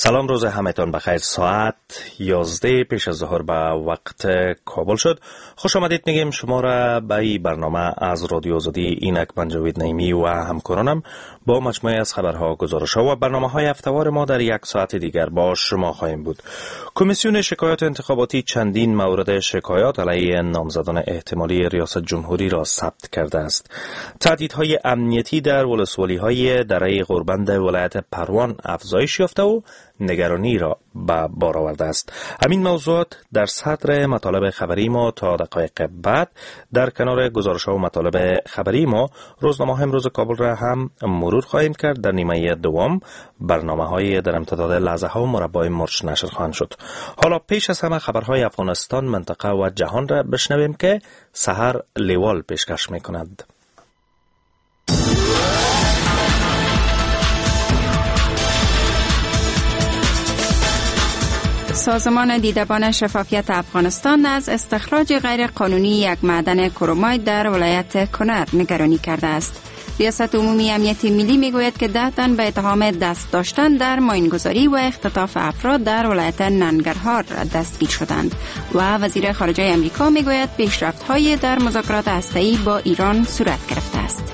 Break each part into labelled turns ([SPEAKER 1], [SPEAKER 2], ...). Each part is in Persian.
[SPEAKER 1] سلام، روز همتان بخیر. ساعت 11 پیش از ظهر به وقت کابل شد. خوش آمدید میگیم شما را به این برنامه از رادیو آزادی. اینک من جاوید نعیمی و همکارانم با مجموعه از خبرها، گزارش‌ها و برنامه‌های هفته‌وار ما در یک ساعت دیگر با شما خواهیم بود. کمیسیون شکایات انتخاباتی چندین مورد شکایات علیه نامزدان احتمالی ریاست جمهوری را ثبت کرده است. تهدیدهای امنیتی در ولسوالی‌های دره غربند ولایت پروان افزایش یافته و نگرانی را به بار آورده است. همین موضوعات در صدر مطالب خبری ما تا دقایق بعد. در کنار گزارش‌ها و مطالب خبری ما روزنامه امروز کابل را هم مرور خواهیم کرد. در نیمه دوم برنامه‌های در امتداد لحظه‌ها و مربع مرچ نشر خواهند شد. حالا پیش از همه خبرهای افغانستان، منطقه و جهان را بشنویم که سحر لیوال پیشکش می‌کند.
[SPEAKER 2] سازمان دیدبان شفافیت افغانستان از استخراج غیرقانونی یک معدن کروماید در ولایت کنر نگرانی کرده است. ریاست عمومی امنیت ملی میگوید که 10 تن به اتهام دست داشتن در ماینگذاری و اختطاف افراد در ولایت ننگرهار دستگیر شدند و وزیر خارجه امریکا میگوید پیشرفت‌های در مذاکرات هسته‌ای با ایران صورت گرفته است.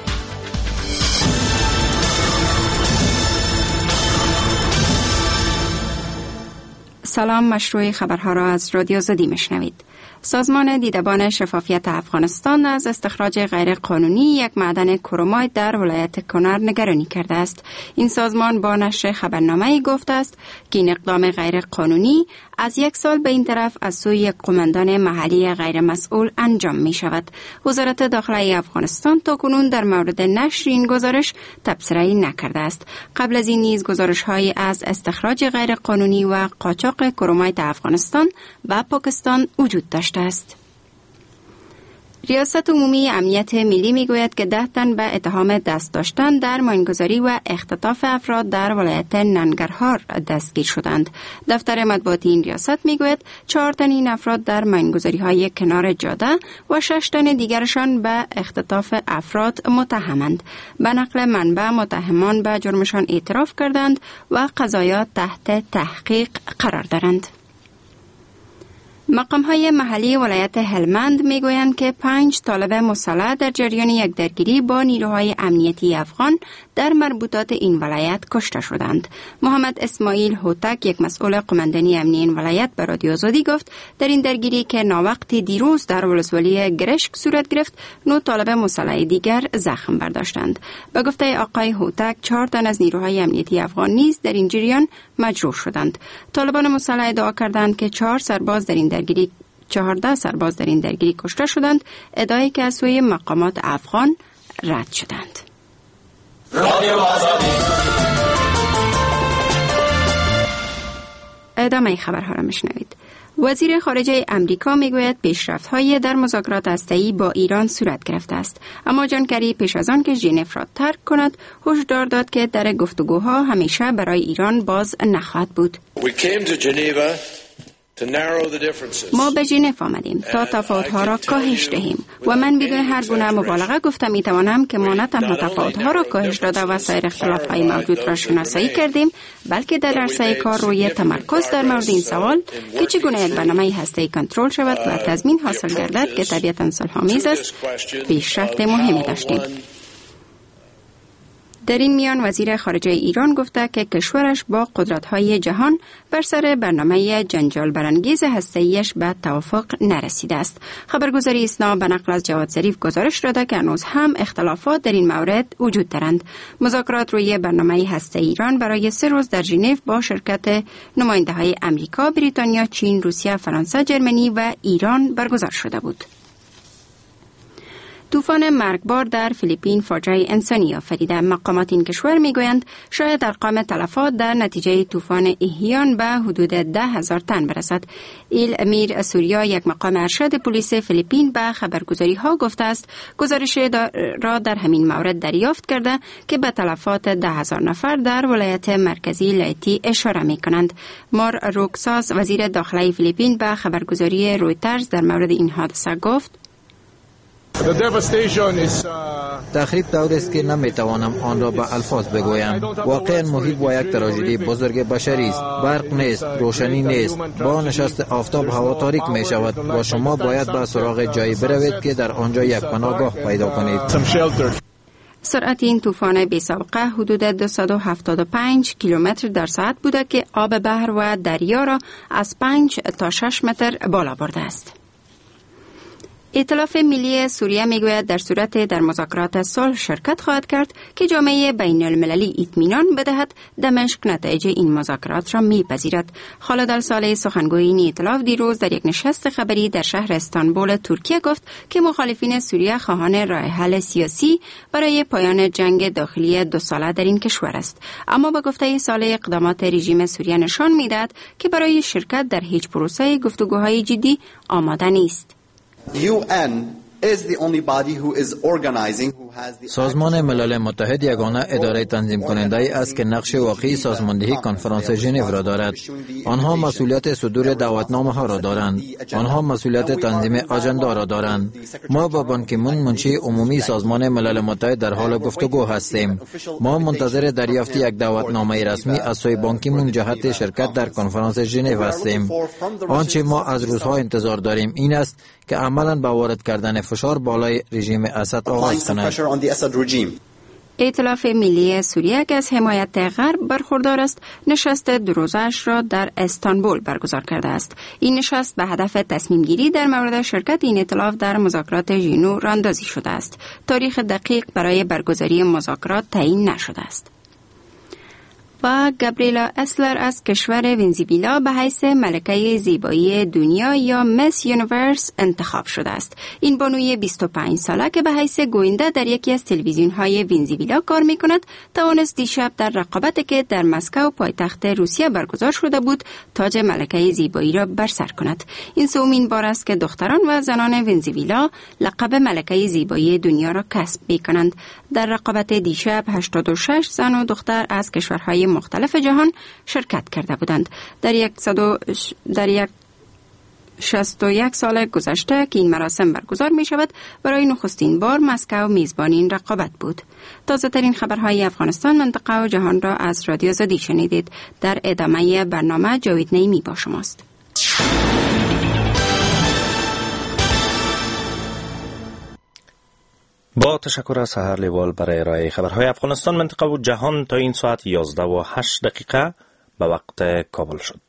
[SPEAKER 2] سلام، مشروع خبرها را از رادیو آزادی میشنوید. سازمان دیدبان شفافیت افغانستان از استخراج غیرقانونی یک معدن کروماید در ولایت کنر نگرانی کرده است. این سازمان با نشر خبرنامه‌ای گفته است که این اقدام غیرقانونی از 1 سال به این طرف از سوی قماندان محلی غیر مسئول انجام می شود. وزارت داخلی افغانستان تاکنون در مورد نشر این گزارش تبصره‌ای نکرده است. قبل از این نیز گزارش‌هایی از استخراج غیرقانونی و قاچاق کروماید افغانستان و پاکستان وجود داشته است. ریاست عمومی امنیت ملی میگوید که 10 تن به اتهام دست داشتن در ماینگذاری و اختطاف افراد در ولایت ننگرهار دستگیر شدند. دفتر مطبوعاتی این ریاست میگوید 4 تن این افراد در ماینگذاری‌های کنار جاده و 6 تن دیگرشان به اختطاف افراد متهمند. به نقل منبع، متهمان به جرمشان اعتراف کردند و قضایا تحت تحقیق قرار دارند. مقام‌های محلی ولایت هلمند میگویند که 5 طالب مسلح در جریان یک درگیری با نیروهای امنیتی افغان در مربوطات این ولایت کشته شدند. محمد اسماعیل هوتک، یک مسئول قماندانی امنی این ولایت، به رادیو آزادی گفت در این درگیری که ناوقتی دیروز در ولسوالی گرشک صورت گرفت، 9 طالب مسلح دیگر زخم برداشتند. به گفته آقای هوتک، 4 تن از نیروهای امنیتی افغان نیز در این جریان مجروح شدند. طالبان مسلح ادعا کردند که 14 سرباز در این درگیری کشته شدند، ادعایی که از سوی مقامات افغان رد شدند. ادامه خبرها را میشنوید. وزیر خارجه امریکا میگوید پیشرفت‌های در مذاکرات هسته‌ای با ایران صورت گرفته است، اما جان کری پیش از آن که ژنو را ترک کند هشدار داد که در گفتگوها همیشه برای ایران باز نخواهد بود. ما به ژنو آمدیم تا تفاوت‌ها را کاهش دهیم و من بدون هر گونه مبالغه گفتم می‌توانم که ما نه تنها تفاوت‌ها را کاهش داده و سایر اختلاف‌های موجود را شناسایی کردیم، بلکه در عرصه کار روی تمرکز در مورد این سوال که چگونه یک برنامه هسته‌ای کنترل شود و تضمین حاصل گردد که طبیعتاً صلح‌آمیز است، پیشرفت مهمی داشتیم. در این میان وزیر خارجه ایران گفته که کشورش با قدرت‌های جهان بر سر برنامه جنجال برانگیز هسته‌ایش به توافق نرسیده است. خبرگزاری اسنا به نقل از جواد ظریف گزارش داده که هنوز هم اختلافات در این مورد وجود دارند. مذاکرات روی برنامه هسته ایران برای 3 روز در ژنو با شرکت نماینده‌های امریکا، بریتانیا، چین، روسیه، فرانسه، جرمنی و ایران برگزار شده بود. طوفان مرگبار در فیلیپین فاجعه انسانی آفریده. مقامات این کشور میگویند شاید ارقام تلفات در نتیجه طوفان ایهیان به حدود 10,000 تن برسد. ایل امیر سوریا، یک مقام ارشد پلیس فیلیپین، به خبرگزاری ها گفته است گزارش را در همین مورد دریافت کرده که به تلفات 10,000 نفر در ولایت مرکزی لایتی اشاره می کنند. مار روکساس، وزیر داخلی فیلیپین، به خبرگزاری رویترز در مورد این حادثه گفت
[SPEAKER 3] تخریب طور است که نمیتوانم آن را به الفاظ بگویم. واقعا محیط با یک تراژدی بزرگ بشری است. برق نیست، روشنی نیست. با نشست آفتاب هوا تاریک می شود و شما باید به سراغ جایی بروید که در آنجا یک پناهگاه پیدا کنید.
[SPEAKER 2] سرعت این طوفان بی‌سابقه حدود 275 کیلومتر در ساعت بوده که آب بحر و دریا را از 5 تا 6 متر بالا برده است. ائتلاف ملی سوریه میگوید در صورت در مذاکرات صلح شرکت خواهد کرد که جامعه بین المللی اطمینان بدهد دمشق نتایج این مذاکرات را میپذیرد. خالد الصالح سخنگوی این ائتلاف دیروز در یک نشست خبری در شهر استانبول ترکیه گفت که مخالفین سوریه خواهان راه حل سیاسی برای پایان جنگ داخلی 2 ساله در این کشور است، اما با گفته صالح اقدامات رژیم سوریه نشان میدهد که برای شرکت در هیچ پروسه گفتگوهای جدی آماده نیست.
[SPEAKER 3] سازمان ملل متحد یگانه اداره تنظیم کننده ای است که نقش واقعی سازماندهی کنفرانس ژنو را دارد. آنها مسئولیت صدور دعوتنامه ها را دارند. آنها مسئولیت تنظیم آژاندا را دارند. ما با بان کی مون منشی عمومی سازمان ملل متحد در حال گفتگو هستیم. ما منتظر دریافت یک دعوتنامه رسمی از سوی بان کی مون جهت شرکت در کنفرانس ژنو هستیم. آنچه ما از روزها انتظار داریم این است که عملاً با وارد کردن فشار بالای رژیم اسد آغاز کند.
[SPEAKER 2] ائتلاف ملی سوریه که از حمایت غرب برخوردار است، نشست 2 روزه‌اش را در استانبول برگزار کرده است. این نشست به هدف تصمیم گیری در مورد شرکت این ائتلاف در مذاکرات ژنو راندازی شده است. تاریخ دقیق برای برگزاری مذاکرات تعیین نشده است. و گابریلا اسلر از کشور ونزوئلا به حیث ملکه زیبایی دنیا یا مس یونیورس انتخاب شده است. این بانوی 25 ساله که به حیث گوینده در یکی از تلویزیون‌های ونزوئلا کار می‌کند، توانست دیشب در رقابتی که در مسکو پایتخت روسیه برگزار شده بود، تاج ملکه زیبایی را بر سر کند. این سومین بار است که دختران و زنان ونزوئلا لقب ملکه زیبایی دنیا را کسب می‌کنند. در رقابت دیشب 86 زن و دختر از کشورهای مختلف جهان شرکت کرده بودند. در 61 سال گذشته که این مراسم برگزار می شود، برای نخستین بار مسکو میزبان این رقابت بود. تازه ترین خبرهای افغانستان، منطقه و جهان را از رادیو آزادی شنیدید. در ادامه برنامه جاوید نعیمی با شماست.
[SPEAKER 1] با تشکر از سحر لیوال برای ارائه خبرهای افغانستان، منطقه و جهان تا این ساعت 11:08 به وقت کابل شد.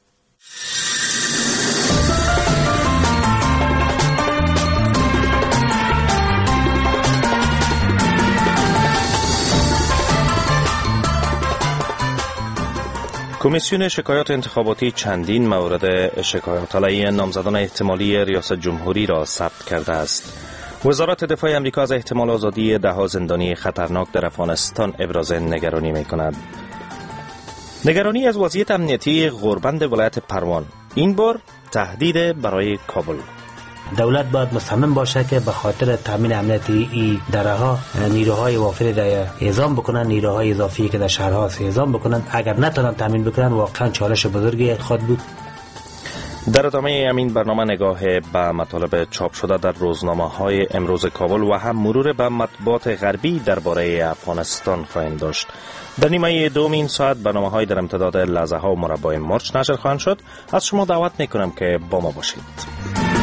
[SPEAKER 1] کمیسیون شکایات انتخاباتی چندین مورد شکایات علیه نامزدان احتمالی ریاست جمهوری را ثبت کرده است. وزارت دفاع آمریکا از احتمال آزادی 10 زندانی خطرناک در افغانستان ابراز نگرانی می‌کند. نگرانی از وضعیت امنیتی غوربند ولایت پروان، این بار تهدید برای کابل.
[SPEAKER 4] دولت باید مصمم باشه که به خاطر تامین امنیتی این درها نیروهای وافر را اعزام بکنن، نیروهای اضافی که در شهرها اعزام بکنن. اگر نتونن تامین بکنن واقعا چالش بزرگی خواهد بود.
[SPEAKER 1] در ادامه همین برنامه نگاه به مطالب چاپ شده در روزنامه‌های امروز کابل و هم مرور به مطبوعات غربی درباره افغانستان خواهیم داشت. در نیمه دوم این ساعت برنامه‌های در امتداد لحظه‌ها و مربع مرچ نشر خواهند شد. از شما دعوت می‌کنم که با ما باشید.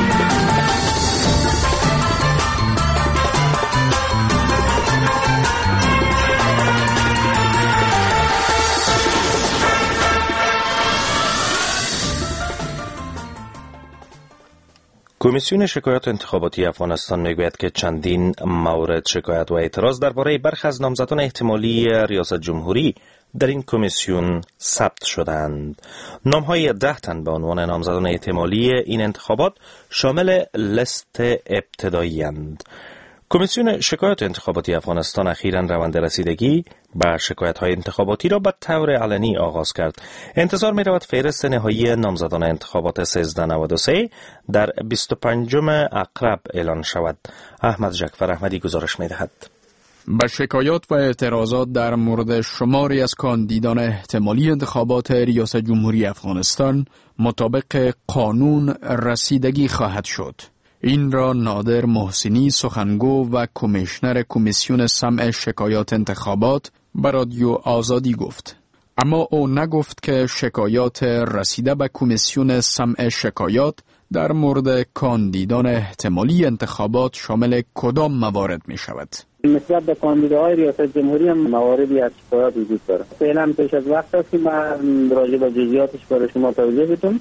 [SPEAKER 1] کمیسیون شکایات انتخاباتی افغانستان میگوید که چندین مورد شکایت و اعتراض درباره برخی از نامزدان احتمالی ریاست جمهوری در این کمیسیون ثبت شدند. نام‌های 10 تن به عنوان نامزدان احتمالی این انتخابات شامل لیست ابتدایی اند. کمیسیون شکایات انتخاباتی افغانستان اخیراً روند رسیدگی به شکایت‌های انتخاباتی را به طور علنی آغاز کرد. انتظار می‌رود فهرست نهایی نامزدان انتخابات 1393 در 25 اقرب اعلان شود. احمد جعفر احمدی گزارش می‌دهد.
[SPEAKER 5] به شکایات و اعتراضات در مورد شماری از کاندیدان احتمالی انتخابات ریاست جمهوری افغانستان مطابق قانون رسیدگی خواهد شد. این را نادر محسنی سخنگو و کمیشنر کمیسیون سمع شکایات انتخابات به رادیو آزادی گفت. اما او نگفت که شکایات رسیده به کمیسیون سمع شکایات در مورد کاندیدان احتمالی انتخابات شامل کدام موارد می شود.
[SPEAKER 6] نسبت به کاندیداهای ریاست جمهوری هم مواردی از شکایات وجود داره. فعلا پیش از وقت است که من راجع به جزئیاتش برای شما توضیح بدم.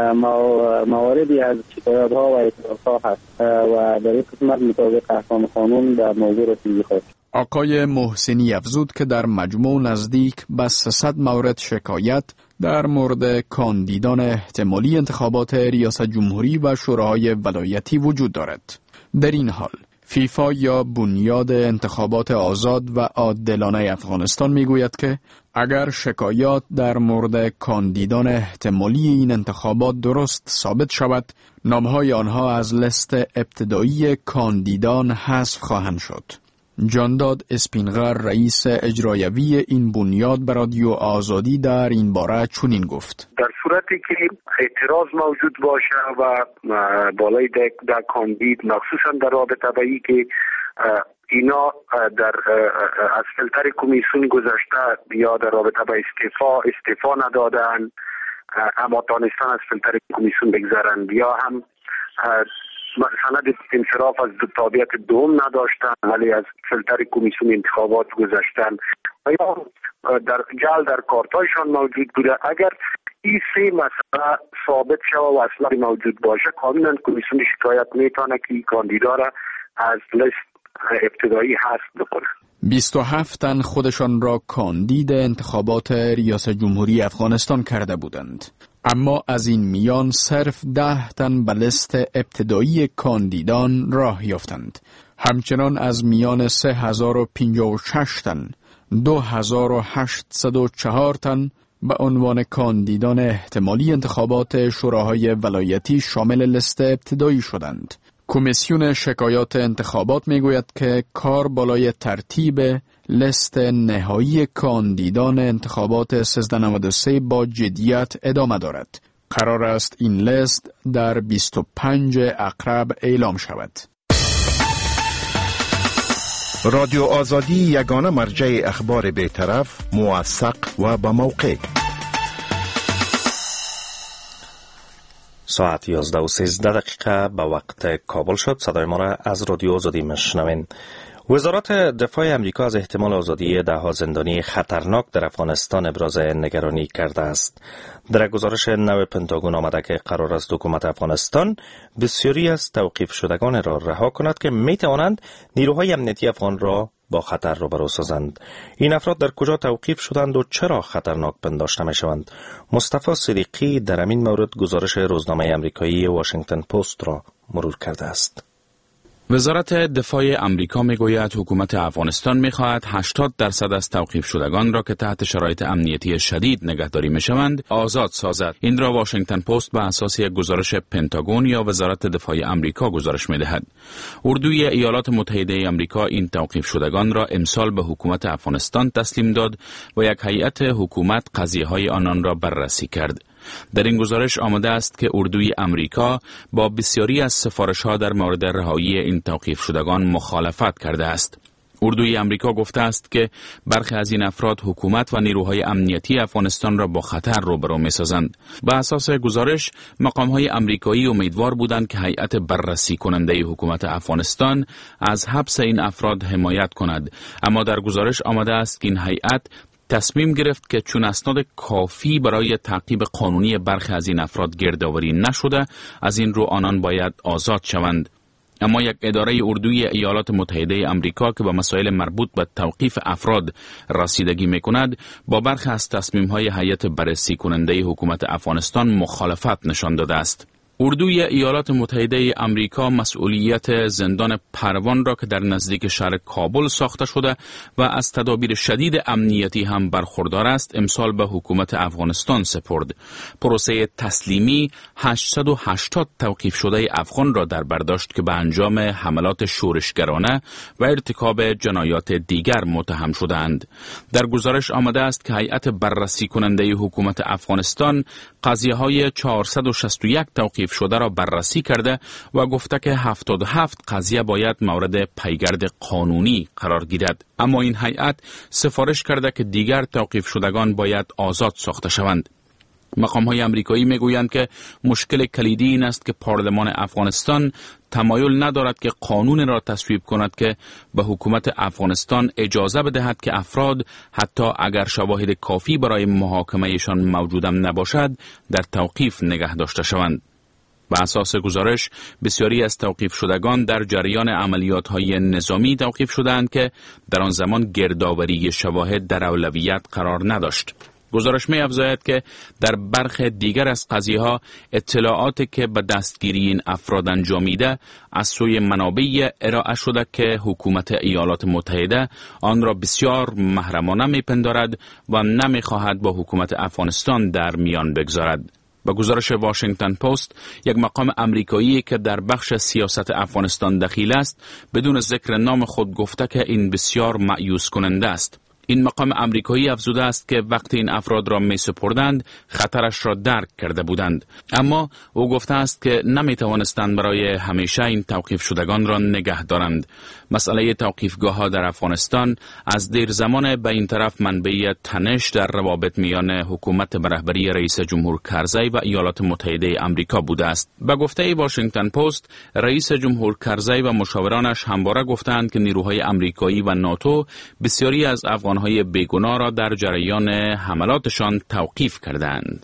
[SPEAKER 6] مواردی از شکایات ها و اعتراض ها هست و در این قسمت مطابق احکام قانون در موضوع رسیدگی خواهد.
[SPEAKER 5] آقای محسنی افزود که در مجموع نزدیک به 300 مورد شکایت در مورد کاندیدان احتمالی انتخابات ریاست جمهوری و شوراهای ولایتی وجود دارد. در این حال فیفا یا بنیاد انتخابات آزاد و عادلانه افغانستان میگوید که اگر شکایات در مورد کاندیدان احتمالی این انتخابات درست ثابت شود، نامهای آنها از لیست ابتدایی کاندیدان حذف خواهند شد. جانداد اسپینغر رئیس اجرایوی این بنیاد به رادیو آزادی در این باره چنین گفت:
[SPEAKER 7] در صورتی که اعتراض موجود باشه و بالای در کاندید مخصوصا در رابطه با این که اینا از فیلتر کمیسیون گذشته یا در رابطه با استعفا ندادن اما تانستن از فیلتر کمیسیون بگذرن یا هم سند انصراف از تابعیت دوم نداشتن ولی از فیلتر کمیسیون انتخابات گذشتن و یا در جعل در کارتایشان موجود بوده. اگر این سه مسئله ثابت شود و اصلا موجود باشه، قانونا کمیسیون شکایت میتونه که این کاندیدا را از لیست ابتدایی حذف بکنه.
[SPEAKER 5] 27 تن خودشان را کاندید انتخابات ریاست جمهوری افغانستان کرده بودند. اما از این میان صرف 10 تن به لیست ابتدایی کاندیدان راه یافتند. همچنان از میان 3056 تن 2804 تن به عنوان کاندیدان احتمالی انتخابات شوراهای ولایتی شامل لیست ابتدایی شدند. کمیسیون شکایات انتخابات میگوید که کار بالای ترتیب لیست نهایی کاندیدان انتخابات 1393 با جدیت ادامه دارد. قرار است این لیست در 25 اکتبر اعلام شود.
[SPEAKER 8] رادیو آزادی یگانه مرجع اخبار بی‌طرف، موثق و با موقع.
[SPEAKER 1] ساعت 11:13 به وقت کابل شد. صدای ما را از رادیو آزادی میشنوین. وزارت دفاع امریکا از احتمال آزادی 10 زندانی خطرناک در افغانستان ابراز نگرانی کرده است. در گزارش نو پنتاگون آمده که قرار است حکومت افغانستان بسیاری از توقیف شدگان را رها کند که می توانند نیروهای امنیتی افغان را با خطر روبرو سازند. این افراد در کجا توقیف شدند و چرا خطرناک پنداشته می شوند؟ مصطفی صدیقی در همین مورد گزارش روزنامه امریکایی واشنگتن پست را مرور کرده است.
[SPEAKER 9] وزارت دفاع امریکا میگوید حکومت افغانستان میخواهد 80% از توقیف شدگان را که تحت شرایط امنیتی شدید نگهداری میشوند آزاد سازد. این را واشنگتن پست به اساس یک گزارش پنتاگون یا وزارت دفاع امریکا گزارش میدهد. اردوی ایالات متحده امریکا این توقیف شدگان را امسال به حکومت افغانستان تسلیم داد و یک هیئت حکومت قضیه‌های آنان را بررسی کرد. در این گزارش آمده است که اردوی امریکا با بسیاری از سفارش‌ها در مورد رهایی این توقیف شدگان مخالفت کرده است. اردوی امریکا گفته است که برخی از این افراد حکومت و نیروهای امنیتی افغانستان را با خطر روبرو می‌سازند. به اساس گزارش مقام‌های امریکایی امیدوار بودند که هیئت بررسی کننده حکومت افغانستان از حبس این افراد حمایت کند، اما در گزارش آمده است که این هیئت تصمیم گرفت که چون اسناد کافی برای تعقیب قانونی برخی از این افراد گردآوری نشده، از این رو آنان باید آزاد شوند. اما یک اداره اردوی ایالات متحده امریکا که به مسائل مربوط به توقیف افراد رسیدگی می‌کند، با برخی از تصمیم‌های هیئت بررسی کننده حکومت افغانستان مخالفت نشان داده است. اردوی ایالات متحده امریکا مسئولیت زندان پروان را که در نزدیک شهر کابل ساخته شده و از تدابیر شدید امنیتی هم برخوردار است امسال به حکومت افغانستان سپرد. پروسه تسلیمی 880 توقیف شده افغان را در بر داشت که به انجام حملات شورشگرانه و ارتکاب جنایات دیگر متهم شدند. در گزارش آمده است که هیئت بررسی کننده حکومت افغانستان قضیه‌های 461 توقیف توقیف شده را بررسی کرده و گفته که 77 قضیه باید مورد پیگرد قانونی قرار گیرد. اما این هیئت سفارش کرده که دیگر توقیف شدگان باید آزاد ساخته شوند. مقام‌های آمریکایی میگویند که مشکل کلیدی این است که پارلمان افغانستان تمایل ندارد که قانون را تصویب کند که به حکومت افغانستان اجازه بدهد که افراد حتی اگر شواهد کافی برای محاکمهشان موجودم نباشد در توقیف نگه داشته شوند. به اساس گزارش بسیاری از توقیف شدگان در جریان عملیات‌های نظامی توقیف شدند که در آن زمان گردآوری شواهد در اولویت قرار نداشت. گزارش می افزاید که در برخی دیگر از قضیه‌ها اطلاعاتی که به دستگیری این افراد انجامیده از سوی منابع ارائه شده که حکومت ایالات متحده آن را بسیار محرمانه میپندارد و نمیخواهد با حکومت افغانستان در میان بگذارد. با گزارش واشنگتن پست، یک مقام آمریکایی که در بخش سیاست افغانستان دخیل است بدون ذکر نام خود گفته که این بسیار مایوس کننده است. این مقام آمریکایی افزوده است که وقتی این افراد را می سپردند خطرش را درک کرده بودند، اما او گفته است که نمی توانستند برای همیشه این توقیف شدگان را نگه دارند. مسئله توقیفگاه ها در افغانستان از دیر زمان به این طرف منبع تنش در روابط میان حکومت به رهبری رئیس جمهور کرزی و ایالات متحده آمریکا بوده است. به گفته واشنگتن پست، رئیس جمهور کرزی و مشاورانش همواره گفتند که نیروهای آمریکایی و ناتو بسیاری از افغانهای بیگناه را در جریان حملاتشان توقیف کردند.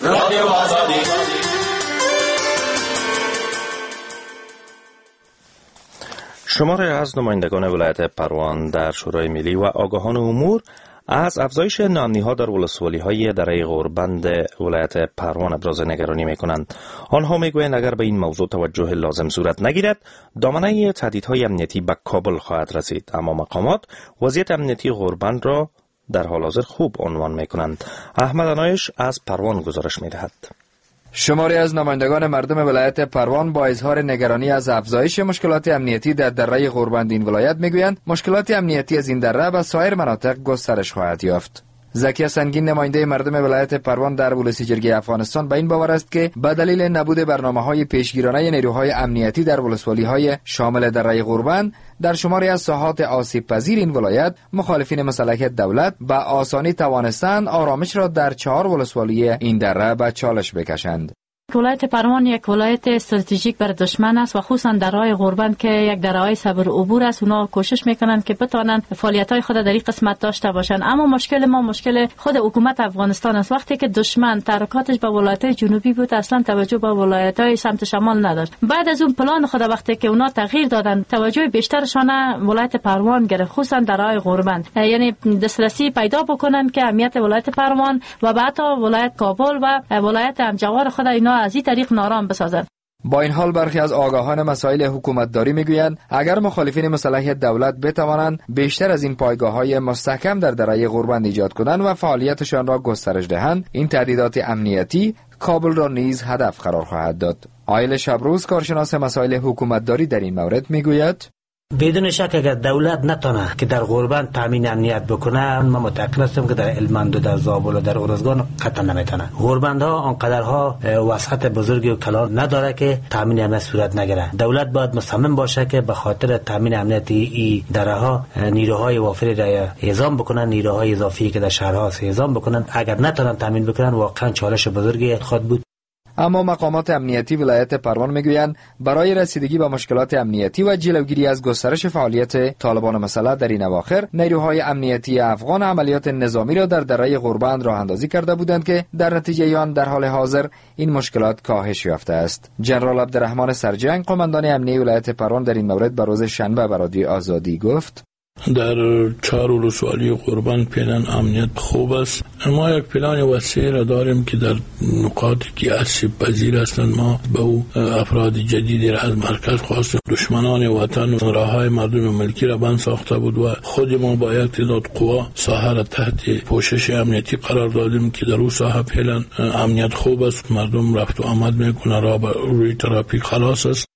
[SPEAKER 1] شماری از نمایندگان ولایت پروان در شورای ملی و آگاهان امور از افزایش نامنی‌ها در ولسوالی‌های دره غوربند ولایت پروان ابراز نگرانی می‌کنند. آنها می‌گویند اگر به این موضوع توجه لازم صورت نگیرد، دامنه تهدیدهای امنیتی به کابل خواهد رسید. اما مقامات وضعیت امنیتی غوربند را در حال حاضر خوب عنوان می‌کنند. احمد انایش از پروان گزارش می‌دهد.
[SPEAKER 10] شماری از نمایندگان مردم ولایت پروان با اظهار نگرانی از افزایش مشکلات امنیتی در دره غوربند این ولایت میگویند مشکلات امنیتی از این دره و سایر مناطق گسترش خواهد یافت. زکی سنگین نماینده مردم ولایت پروان در ولسی جرگه افغانستان به این باور است که به دلیل نبود برنامه‌های پیشگیرانه نیروهای امنیتی در ولسوالی‌های شامل دره غوربند در شماری از ساحات آسیب پذیر این ولایت مخالفین مسلح دولت به آسانی توانستند آرامش را در 4 ولسوالی این دره به چالش بکشند.
[SPEAKER 11] ولایت پروان یک ولایت استراتژیک بر دشمن است و خصوصا درهای غوربند که یک درهای صبر عبور است. اونا کوشش میکنند که بتوانند فعالیت‌های خود در این قسمت داشته باشند، اما مشکل ما مشکل خود حکومت افغانستان است. وقتی که دشمن تحرکاتش به ولایت‌های جنوبی بود اصلا توجه به ولایت‌های سمت شمال نداشت. بعد از اون پلان خود وقتی که اونا تغییر دادن توجه بیشترشان ولایت پروان گرفت، خصوصا درهای غوربند، یعنی دسترسی پیدا بکنن که امنیت ولایت پروان و بعد ولایت کابل و ولایت همجوار خود اینا از این طریق نارام بسازند.
[SPEAKER 10] با این حال برخی از آگاهان مسائل حکومتداری میگویند اگر مخالفین مسلح دولت بتوانند بیشتر از این پایگاه‌های مستحکم در دره غوربند ایجاد کنند و فعالیتشان را گسترش دهند، این تهدیدات امنیتی کابل را نیز هدف قرار خواهد داد. آیل شبروز کارشناس مسائل حکومتداری در این مورد میگوید
[SPEAKER 4] بدون شک اگر دولت نتونه که در غوربند تامین امنیت بکنه، من متأکد هستم که در هلمند و در زابل و در ارزگان قطعا نمیتونه. غوربندها آنقدرها وسعت بزرگی و کلان نداره که تامین امنیت صورت نگیره. دولت باید مصمم باشه که به خاطر تامین امنیتی این درها نیروهای وافری را اعزام بکنن، نیروهای اضافی که در شهرها اعزام بکنن. اگر نتونن تامین بکنن واقعا چالش بزرگی خواهد بود.
[SPEAKER 10] اما مقامات امنیتی ولایت پروان میگویند برای رسیدگی به مشکلات امنیتی و جلوگیری از گسترش فعالیت طالبان مسلح در این اواخر، نیروهای امنیتی افغان عملیات نظامی را در دره غوربند راه اندازی کرده بودند که در نتیجه آن در حال حاضر این مشکلات کاهش یافته است. جنرال عبدالرحمن سرجنگ قماندان امنیتی ولایت پروان در این مورد به روز شنبه به رادیو آزادی گفت
[SPEAKER 12] در 4 ولسوالی غوربند پلان امنیت خوب است. ما یک پلان وسیع را داریم که در نقاطی که آسیب پذیر هستند ما به او افراد جدیدی را از مرکز خواستیم. دشمنان وطن و راههای مردم ملکی را بند ساخته بود و خود ما با یک تعداد قوا ساحه را تحت پوشش امنیتی قرار دادیم که در او ساحه پلان امنیت خوب است. مردم رفت و آمد میکنه، راه روی ترافیک خلاص است.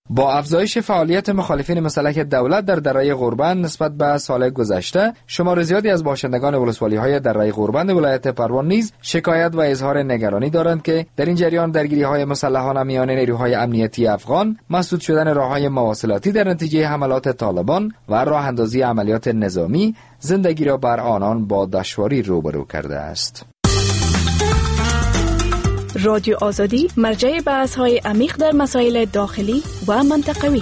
[SPEAKER 10] با افزایش فعالیت مخالفین مسلح دولت در دره غوربند نسبت به سال گذشته، شمار زیادی از باشندگان ولسوالی‌های دره غوربند ولایت پروان نیز شکایت و اظهار نگرانی دارند که در این جریان درگیری‌های مسلحانه میان نیروهای امنیتی افغان، مسدود شدن راه‌های مواصلاتی در نتیجه حملات طالبان و راه اندازی عملیات نظامی زندگی را بر آنان با دشواری روبرو کرده است.
[SPEAKER 13] رادیو آزادی مرجع بحث‌های عمیق در مسائل داخلی و منطقوی.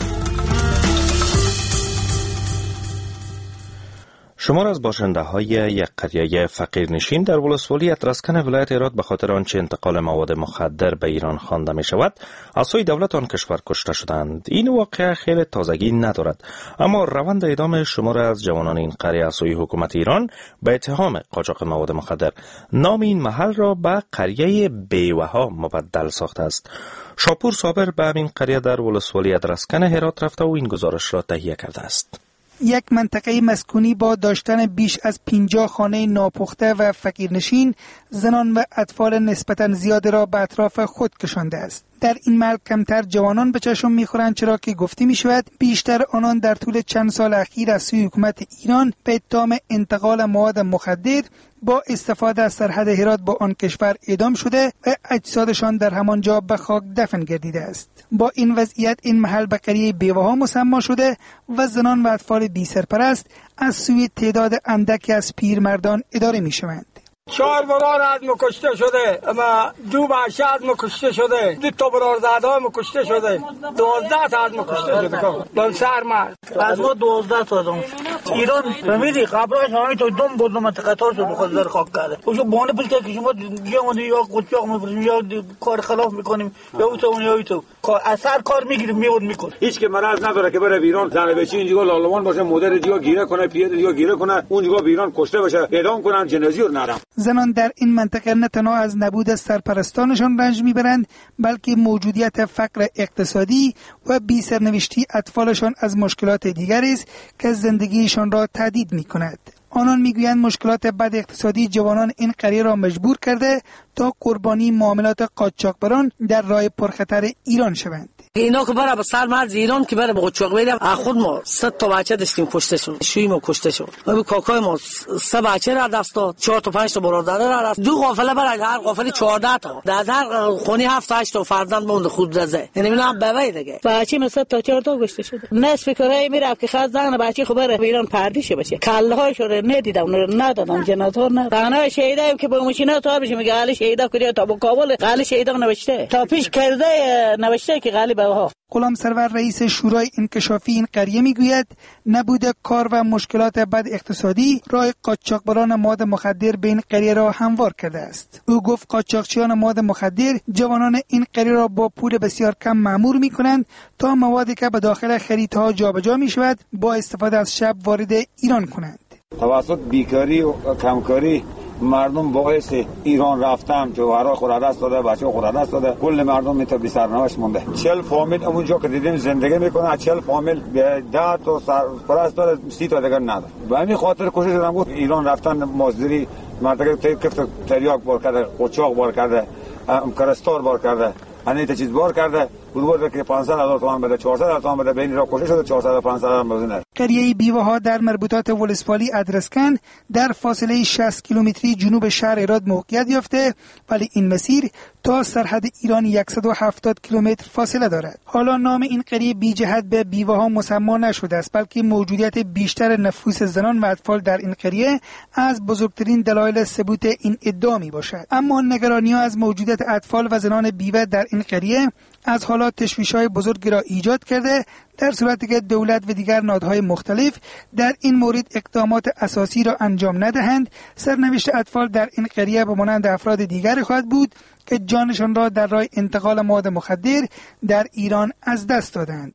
[SPEAKER 1] شمار از باشنده های یک قریه فقیرنشین در ولسوالی ادرسکن ولایت هرات به خاطر آنچه انتقال مواد مخدر به ایران خوانده می شود از سوی دولت آن کشور کشته شدند. این واقعه خیلی تازگی ندارد، اما روند اعدام شمار از جوانان این قریه از سوی حکومت ایران به اتهام قاچاق مواد مخدر نام این محل را به قریه بیوه‌ها مبدل ساخته است. شاپور صابر به همین قریه در ولسوالی ادرسکن هرات رفته و این گزارش را تهیه کرده است.
[SPEAKER 14] یک منطقه مسکونی با داشتن بیش از 50 خانه ناپخته و فقیرنشین، زنان و اطفال نسبتاً زیاد را به اطراف خود کشانده است. در این محل کمتر جوانان به چشم می‌خورند، چرا که گفته می‌شود بیشتر آنان در طول چند سال اخیر از سوی حکومت ایران به اتهام انتقال مواد مخدر با استفاده از سرحد هرات با آن کشور اعدام شده و اجسادشان در همانجا به خاک دفن گردیده است. با این وضعیت این محل به قریه بیوه‌ها مسمی شده و زنان و اطفال بی سرپرست از سوی تعداد اندکی از پیرمردان اداره می‌شوند.
[SPEAKER 15] 4 برادر از مکشته شده، اما 2 بچه از مکشته شده، 2 تا برادرزاده مکشته شده، 12 تا از مکشته شده. دون سر مرد
[SPEAKER 16] از ما 12 تا آدم ایران فهمیدی قبرش همین تو دم بود منطقه‌تار شد خود در خاک کرده. اوشو بونه پول که شما یا قطعاق می‌بریم یا کار خلاف می‌کنیم یا تو اثر کار می‌گیریم می‌کنیم.
[SPEAKER 17] هیچ که مرض نداره که بره ایران زنه بچی اینجا لالوان باشه، مادر دیگه گیره کنه، پیر دیگه گیره کنه، اونجا به ایران کشته بشه، اعدام کنن، جنازی رو نرم.
[SPEAKER 14] زنان در این منطقه نه تنها از نبود سرپرستانشان رنج میبرند، بلکه موجودیت فقر اقتصادی و بی سرنوشتی اطفالشان از مشکلات دیگری است که زندگیشان را تهدید میکند. آنان میگویند مشکلات بد اقتصادی جوانان این قریه را مجبور کرده تا قربانی معاملات قاچاقبران در راه پرخطر ایران شوند.
[SPEAKER 16] اینا که برای سر مرز ایران که برای قاچاق میرم، خود ما 100 تا بچه داشتیم کشته شد، شوی ما کشته شد، و کاکای ما 3 بچه را دست داد، 4 تا 5 تا برادر را دست، 2 قافله برای هر قافله 14 تا، در هر خونی 7 8 تا فرزند موند خود رزه، یعنی اینا بابای دیگه بچه ما 100 تا 4 تا کشته شد. نصف کارای میره که خاص زن بچه خبر ایران پردیشه بشه، کله های شده ندیدم ندادم جنازه نه، تنها شهیدایم که با ماشینا تا بشه میگه علی شهیدا کردی تا با کابل علی شهیدا نوشته تا پیش کرده نوشته که غالب ها.
[SPEAKER 14] غلام سرور رئیس شورای انکشافی این قریه میگوید نبود کار و مشکلات بد اقتصادی راه قاچاقبران مواد مخدر به این قریه را هموار کرده است. او گفت قاچاقچیان مواد مخدر جوانان این قریه را با پول بسیار کم مأمور میکنند تا موادی که به داخل خریدها جابجا میشود با استفاده از شب وارد ایران کنند.
[SPEAKER 17] توسط بیکاری و کمکاری مردم باعث ایران رفتم، جوهرها خود دست داده، بچه خود دست داده، کل مردم میتا بی سرنوشت مونده. 40 فامیل اونجا که دیدیم زندگی میکنه، 40 فامیل به 10 تا سرپرست داره، 30 تا دیگر نداره. به همین خاطر کوشش کردم بود ایران رفتن مازدری منطقه کفت تریاک بار کرده، قاچاق بار کرده، کرستار بار کرده، انیت چیز بار کرده. بود که 500,000 تومان بده، 400,000 تومان بده، بین را کوشش شده 400 و 500 بزنه.
[SPEAKER 14] قریه بیوه‌ها در مربوطات ولسوالی ادرسکن در فاصله 60 کیلومتری جنوب شهر هرات موقعیت یافته، ولی این مسیر تا سرحد ایران 170 کیلومتر فاصله دارد. حالا نام این قریه بی جهت به بیوه‌ها مسما نشده است، بلکه موجودیت بیشتر نفوس زنان و اطفال در این قریه از بزرگترین دلایل ثبوت این ادعا می باشد. اما نگرانی‌ها از موجودیت اطفال و زنان بیوه در این قریه از حالات تشویش‌های بزرگی را ایجاد کرده، در صورتی که دولت و دیگر نهادهای مختلف در این مورد اقدامات اساسی را انجام ندهند، سرنوشت اطفال در این قریه به مانند افراد دیگر خواهد بود که جانشان را در راه انتقال مواد مخدر در ایران از دست دادند.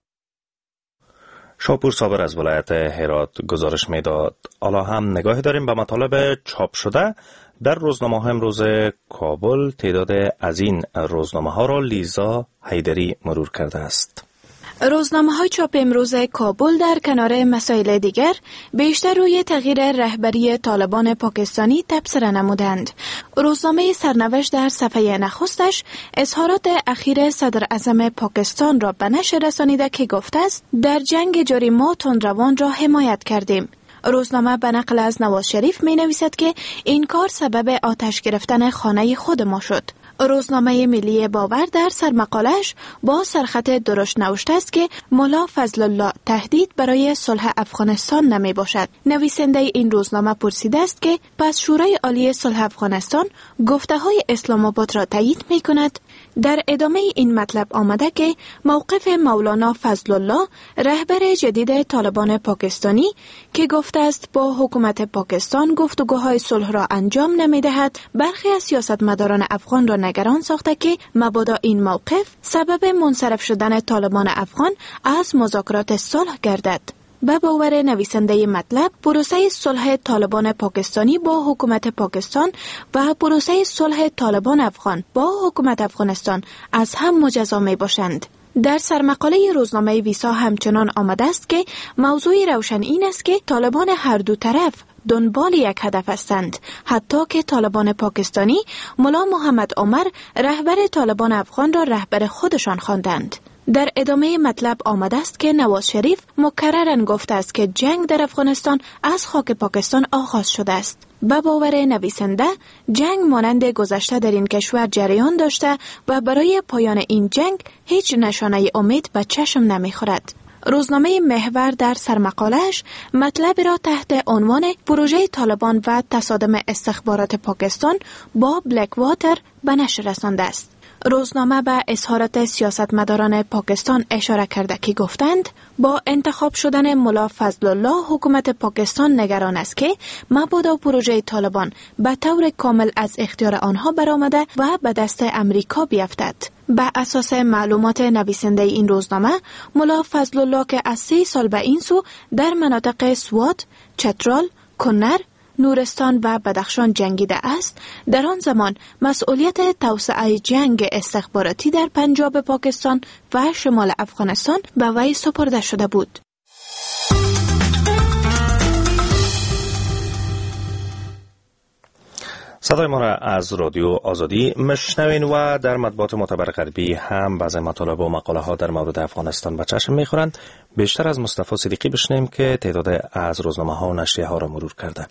[SPEAKER 1] شاپور صابر از ولایت هرات گزارش میداد. حالا هم نگاهی داریم به مطالب چاپ شده در روزنامه امروز کابل. تعداد از این روزنامه ها را لیزا حیدری مرور کرده است.
[SPEAKER 13] روزنامه‌های چاپ امروز کابل در کنار مسائل دیگر بیشتر روی تغییر رهبری طالبان پاکستانی تبصره نمودند. روزنامه سرنوشت در صفحه نخستش اظهارات اخیر صدر اعظم پاکستان را به نشر رسانیده که گفته است در جنگ جاری ما تندروان را حمایت کردیم. روزنامه به نقل از نواز شریف می نویسد که این کار سبب آتش گرفتن خانه خود ما شد. روزنامه ملی باور در سرمقالش با سرخط درشت نوشته است که ملا فضل الله تهدید برای صلح افغانستان نمی باشد. نویسنده این روزنامه پرسیده است که پس شورای عالی صلح افغانستان گفته های اسلام آباد را تایید می کند. در ادامه این مطلب آمده که موقف مولانا فضل الله رهبر جدید طالبان پاکستانی که گفته است با حکومت پاکستان گفتگوهای صلح را انجام نمی دهد، برخی از سیاستمداران افغان را نگران ساخته که مبادا این موقف سبب منصرف شدن طالبان افغان از مذاکرات صلح گردد. به باور نویسنده مطلب، پروسه صلح طالبان پاکستانی با حکومت پاکستان و پروسه صلح طالبان افغان با حکومت افغانستان از هم مجزا می باشند. در سرمقاله روزنامه ویسا همچنان آمده است که موضوع روشن این است که طالبان هر دو طرف دنبال یک هدف هستند، حتی که طالبان پاکستانی ملا محمد عمر رهبر طالبان افغان را رهبر خودشان خواندند. در ادامه مطلب آمده است که نواز شریف مکرراً گفته است که جنگ در افغانستان از خاک پاکستان آغاز شده است. به باور نویسنده، جنگ مانند گذشته در این کشور جریان داشته و برای پایان این جنگ هیچ نشانه امید به چشم نمیخورد. روزنامه محور در سرمقاله‌اش مطلب را تحت عنوان پروژه طالبان و تصادم استخبارات پاکستان با بلک واتر به نشر رسانده است. روزنامه به اظهارات سیاستمداران پاکستان اشاره کرده که گفتند با انتخاب شدن ملا فضل الله حکومت پاکستان نگران است که مبادا پروژه طالبان به طور کامل از اختیار آنها برآمده و به دست امریکا بیفتد. به اساس معلومات نویسنده این روزنامه، ملا فضل الله که از 3 سال به این سو در مناطق سوات، چترال، کنر، نورستان و بدخشان جنگیده است، در آن زمان مسئولیت توسعه جنگ استخباراتی در پنجاب پاکستان و شمال افغانستان به وی سپرده شده بود.
[SPEAKER 1] صدای ما را از رادیو آزادی میشنوین و در مطبوعات معتبر غربی هم بعضی مطالب و مقاله ها در مورد افغانستان به چشم میخورند. بیشتر از مصطفی صدیقی بشنویم که تعداد از روزنامه ها و نشریه ها را مرور کرده.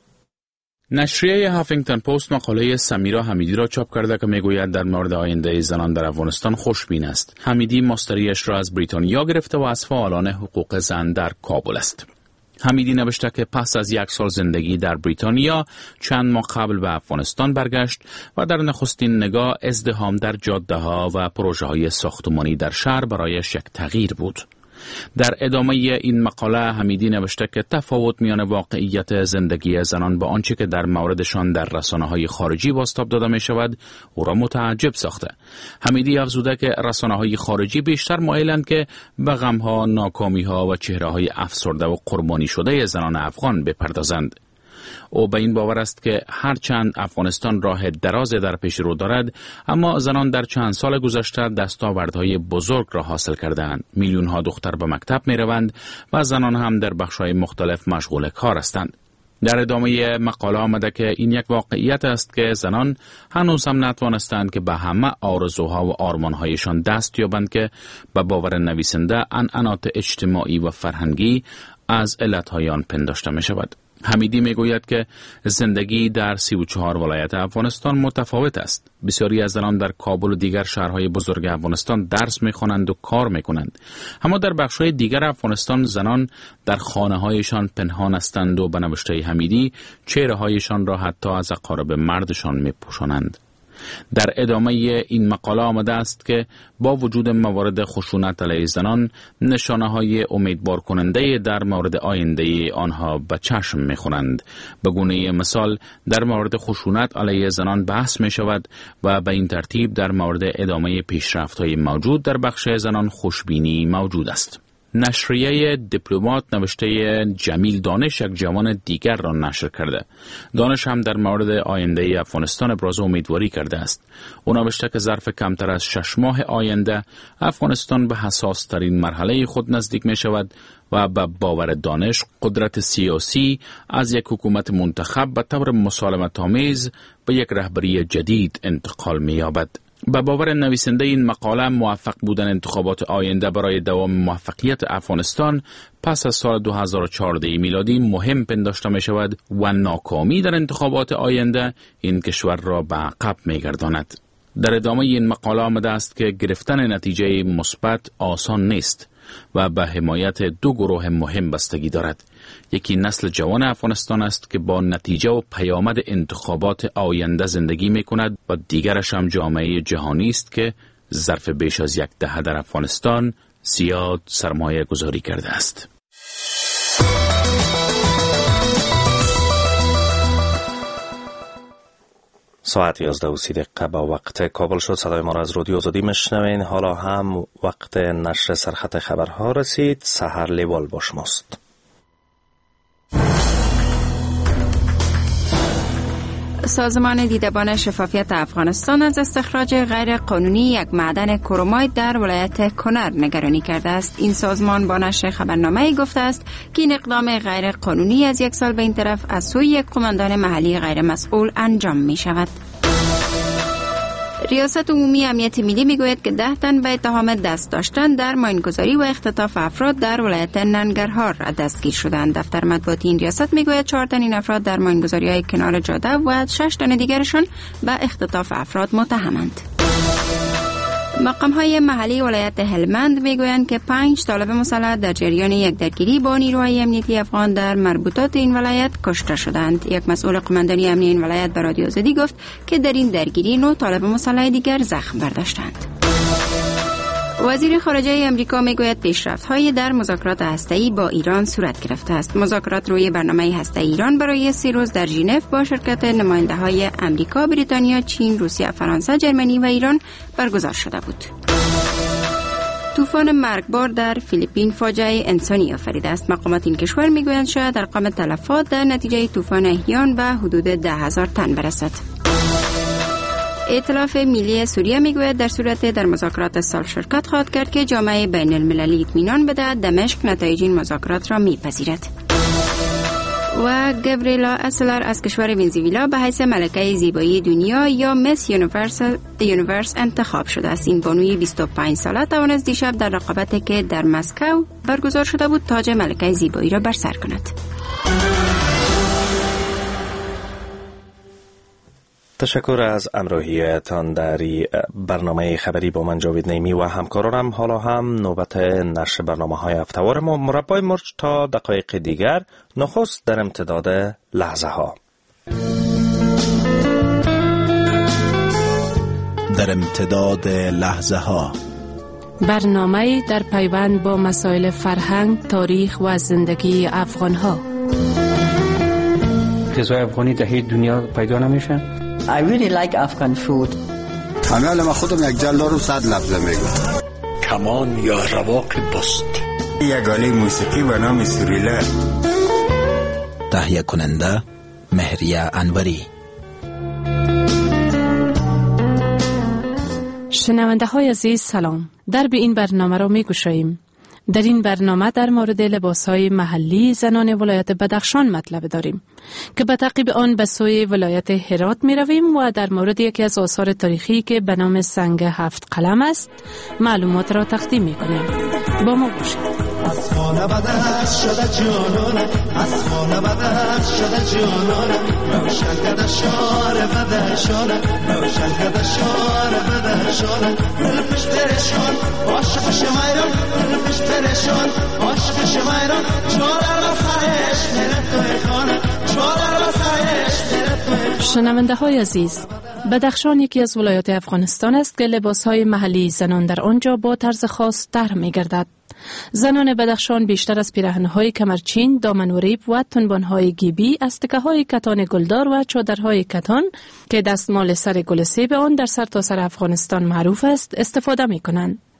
[SPEAKER 9] نشریه هافینگتن پست مقاله سمیرا حمیدی را چاپ کرده که میگوید در مورد آینده زنان در افغانستان خوشبین است. حمیدی ماستریش را از بریتانیا گرفته و از فعالان حقوق زن در کابل است. حمیدی نوشته که پس از 1 سال زندگی در بریتانیا چند ماه قبل به افغانستان برگشت و در نخستین نگاه ازدحام در جاده ها و پروژه های ساختمانی در شهر برایش یک تغییر بود. در ادامه این مقاله حمیدی نوشته که تفاوت میان واقعیت زندگی زنان با آنچه که در موردشان در رسانه‌های خارجی بازتاب داده می شود او را متعجب ساخته. حمیدی افزوده که رسانه‌های خارجی بیشتر مایلند که به غم‌ها، ناکامی‌ها و چهره‌های افسرده و قربانی شده زنان افغان بپردازند. او به این باور است که هرچند افغانستان راه دراز در پیش رو دارد، اما زنان در چند سال گذشته دستاوردهای بزرگ را حاصل کردند. میلیون‌ها دختر به مکتب می‌روند و زنان هم در بخش‌های مختلف مشغول کار هستند. در ادامه مقاله آمده که این یک واقعیت است که زنان هنوز هم نتوانستند که به همه آرزوها و آرمان‌هایشان دست یابند که به باور نویسنده عنعنات اجتماعی و فرهنگی از علت‌های آن پنداشته می‌شود. حمیدی میگوید که زندگی در 34 ولایت افغانستان متفاوت است. بسیاری از زنان در کابل و دیگر شهرهای بزرگ افغانستان درس میخوانند و کار میکنند. اما در بخش‌های دیگر افغانستان زنان در خانه‌هایشان پنهان هستند و به نوشته حمیدی چهره‌هایشان را حتی از اقارب مردشان میپوشانند. در ادامه این مقاله آمده است که با وجود موارد خشونت علیه زنان، نشانه‌های امیدوار کننده در مورد آینده آنها به چشم می‌خورند. به گونه مثال در مورد خشونت علیه زنان بحث می‌شود و به این ترتیب در مورد ادامه پیشرفت‌های موجود در بخش زنان خوشبینی موجود است. نشریه دیپلمات نوشته جمیل دانش یک جوان دیگر را نشر کرده. دانش هم در مورد آینده افغانستان ابراز امیدواری کرده است. او نوشته که ظرف کمتر از 6 ماه آینده افغانستان به حساس ترین مرحله خود نزدیک می شود و به باور دانش قدرت سیاسی از یک حکومت منتخب به طور مسالمت آمیز به یک رهبری جدید انتقال می یابد. به باور نویسنده این مقاله موفق بودن انتخابات آینده برای دوام موفقیت افغانستان پس از سال 2014 میلادی مهم پنداشته می شود و ناکامی در انتخابات آینده این کشور را به عقب می گرداند. در ادامه این مقاله آمده است که گرفتن نتیجه مثبت آسان نیست و به حمایت 2 گروه مهم بستگی دارد. یکی نسل جوان افغانستان است که با نتیجه و پیامد انتخابات آینده زندگی می کند و دیگرش هم جامعه جهانی است که ظرف بیش از 1 دهه در افغانستان زیاد سرمایه گذاری کرده است.
[SPEAKER 1] ساعت 11:30 با وقت کابل شد. صدای ما را از رادیو آزادی میشنوین. حالا هم وقت نشر سرخط خبرها رسید. سحر لیوال با شماست.
[SPEAKER 2] سازمان دیدبان شفافیت افغانستان از استخراج غیر قانونی یک معدن کرومایت در ولایت کنر نگرانی کرده است. این سازمان با نشر خبرنامه گفته است که این اقدام غیر قانونی از 1 سال به این طرف از سوی یک قماندان محلی غیر مسئول انجام می شود. ریاست عمومی امنیت ملی میگوید که 10 تن به اتهام دست داشتن در ماینگذاری و اختطاف افراد در ولایت ننگرهار دستگیر شدند. دفتر مطبوعاتی این ریاست میگوید 4 تن این افراد در ماینگذاری‌های کنار جاده و 6 تن دیگرشان به اختطاف افراد متهمند. مقام‌های محلی ولایت هلمند میگویند که 5 طالب مسلح در جریان یک درگیری با نیروهای امنیتی افغان در مربوطات این ولایت کشته شدند. یک مسئول قماندانی امنی این ولایت به رادیو آزادی گفت که در این درگیری 9 طالب مسلح دیگر زخم برداشتند. وزیر خارجه امریکا میگوید پیشرفت‌های در مذاکرات هسته‌ای با ایران صورت گرفته است. مذاکرات روی برنامه هسته‌ای ایران برای 3 روز در ژنو با شرکت نماینده‌های امریکا، بریتانیا، چین، روسیه، فرانسه، جرمنی و ایران برگزار شده بود. طوفان مرگبار در فیلیپین فاجعه انسانی آفریده است. مقامات این کشور میگویند شاید ارقام تلفات در نتیجه طوفان احیان به حدود 10,000 تن برسد. ائتلاف ملی سوریه میگوید در صورت در مذاکرات صلح شرکت خواهد کرد که جامعه بین المللی اطمینان بدهد دمشق نتایج این مذاکرات را میپذیرد. و گابریلا اسلر از کشور ونزوئلا به حیث ملکه زیبایی دنیا یا مس یونیورس انتخاب شده است. این بانوی 25 ساله توانست دیشب در رقابتی که در مسکو برگزار شده بود تاج ملکه زیبایی را بر سر کند.
[SPEAKER 1] تشکر از همراهیتان در برنامه خبری با من جاوید نیمی و همکارانم. حالا هم نوبت نشر برنامه‌های هفته‌وار ما مربای مرج تا دقایق دیگر. نخست در امتداد لحظه ها.
[SPEAKER 18] در امتداد لحظه ها،
[SPEAKER 19] برنامه در پیوند با مسائل فرهنگ، تاریخ و زندگی افغان ها.
[SPEAKER 20] غذای افغانی در هیچ دنیا پیدا نمیشه.
[SPEAKER 21] I really like Afghan food.
[SPEAKER 22] کامل ما خودم یک جلال رو 100 لفظه میگم.
[SPEAKER 23] کمان یا رواق بست.
[SPEAKER 22] یک آله موسیقی به نام سوریلا.
[SPEAKER 18] تهیه کننده مهریه انوری.
[SPEAKER 19] شنونده های عزیز سلام. در به این برنامه را می گوشاییم. در این برنامه در مورد لباس‌های محلی زنان ولایت بدخشان مطلب داریم که به تعقیب آن به سوی ولایت هرات می رویم و در مورد یکی از آثار تاریخی که به نام سنگ 7 قلم است معلومات را تقدیم می کنیم. با ما باشید.
[SPEAKER 24] از خانه بدش شده جانانه، از خانه بدش شده جانانه، روشن کده شار بدشانه، روشن کده شار بدشانه، قلبش پریشان عاشق شمایران، قلبش پریشان عاشق شمایران، جوالر و خواهش میره توی خانه، جوالر و خواهش میره توی.
[SPEAKER 19] شنونده های عزیز، بدخشان یکی از ولایات افغانستان است که لباس های محلی زنان در آنجا با طرز خاص طرح می گردد. زنان بدخشان بیشتر از پیراهن‌های کمرچین، دامن و ریب و تنبان‌های گیبی، استکه‌های کتان گلدار و چادرهای کتان که دستمال سر گل سیب آن در سرتاسر افغانستان معروف است، استفاده می‌کنند.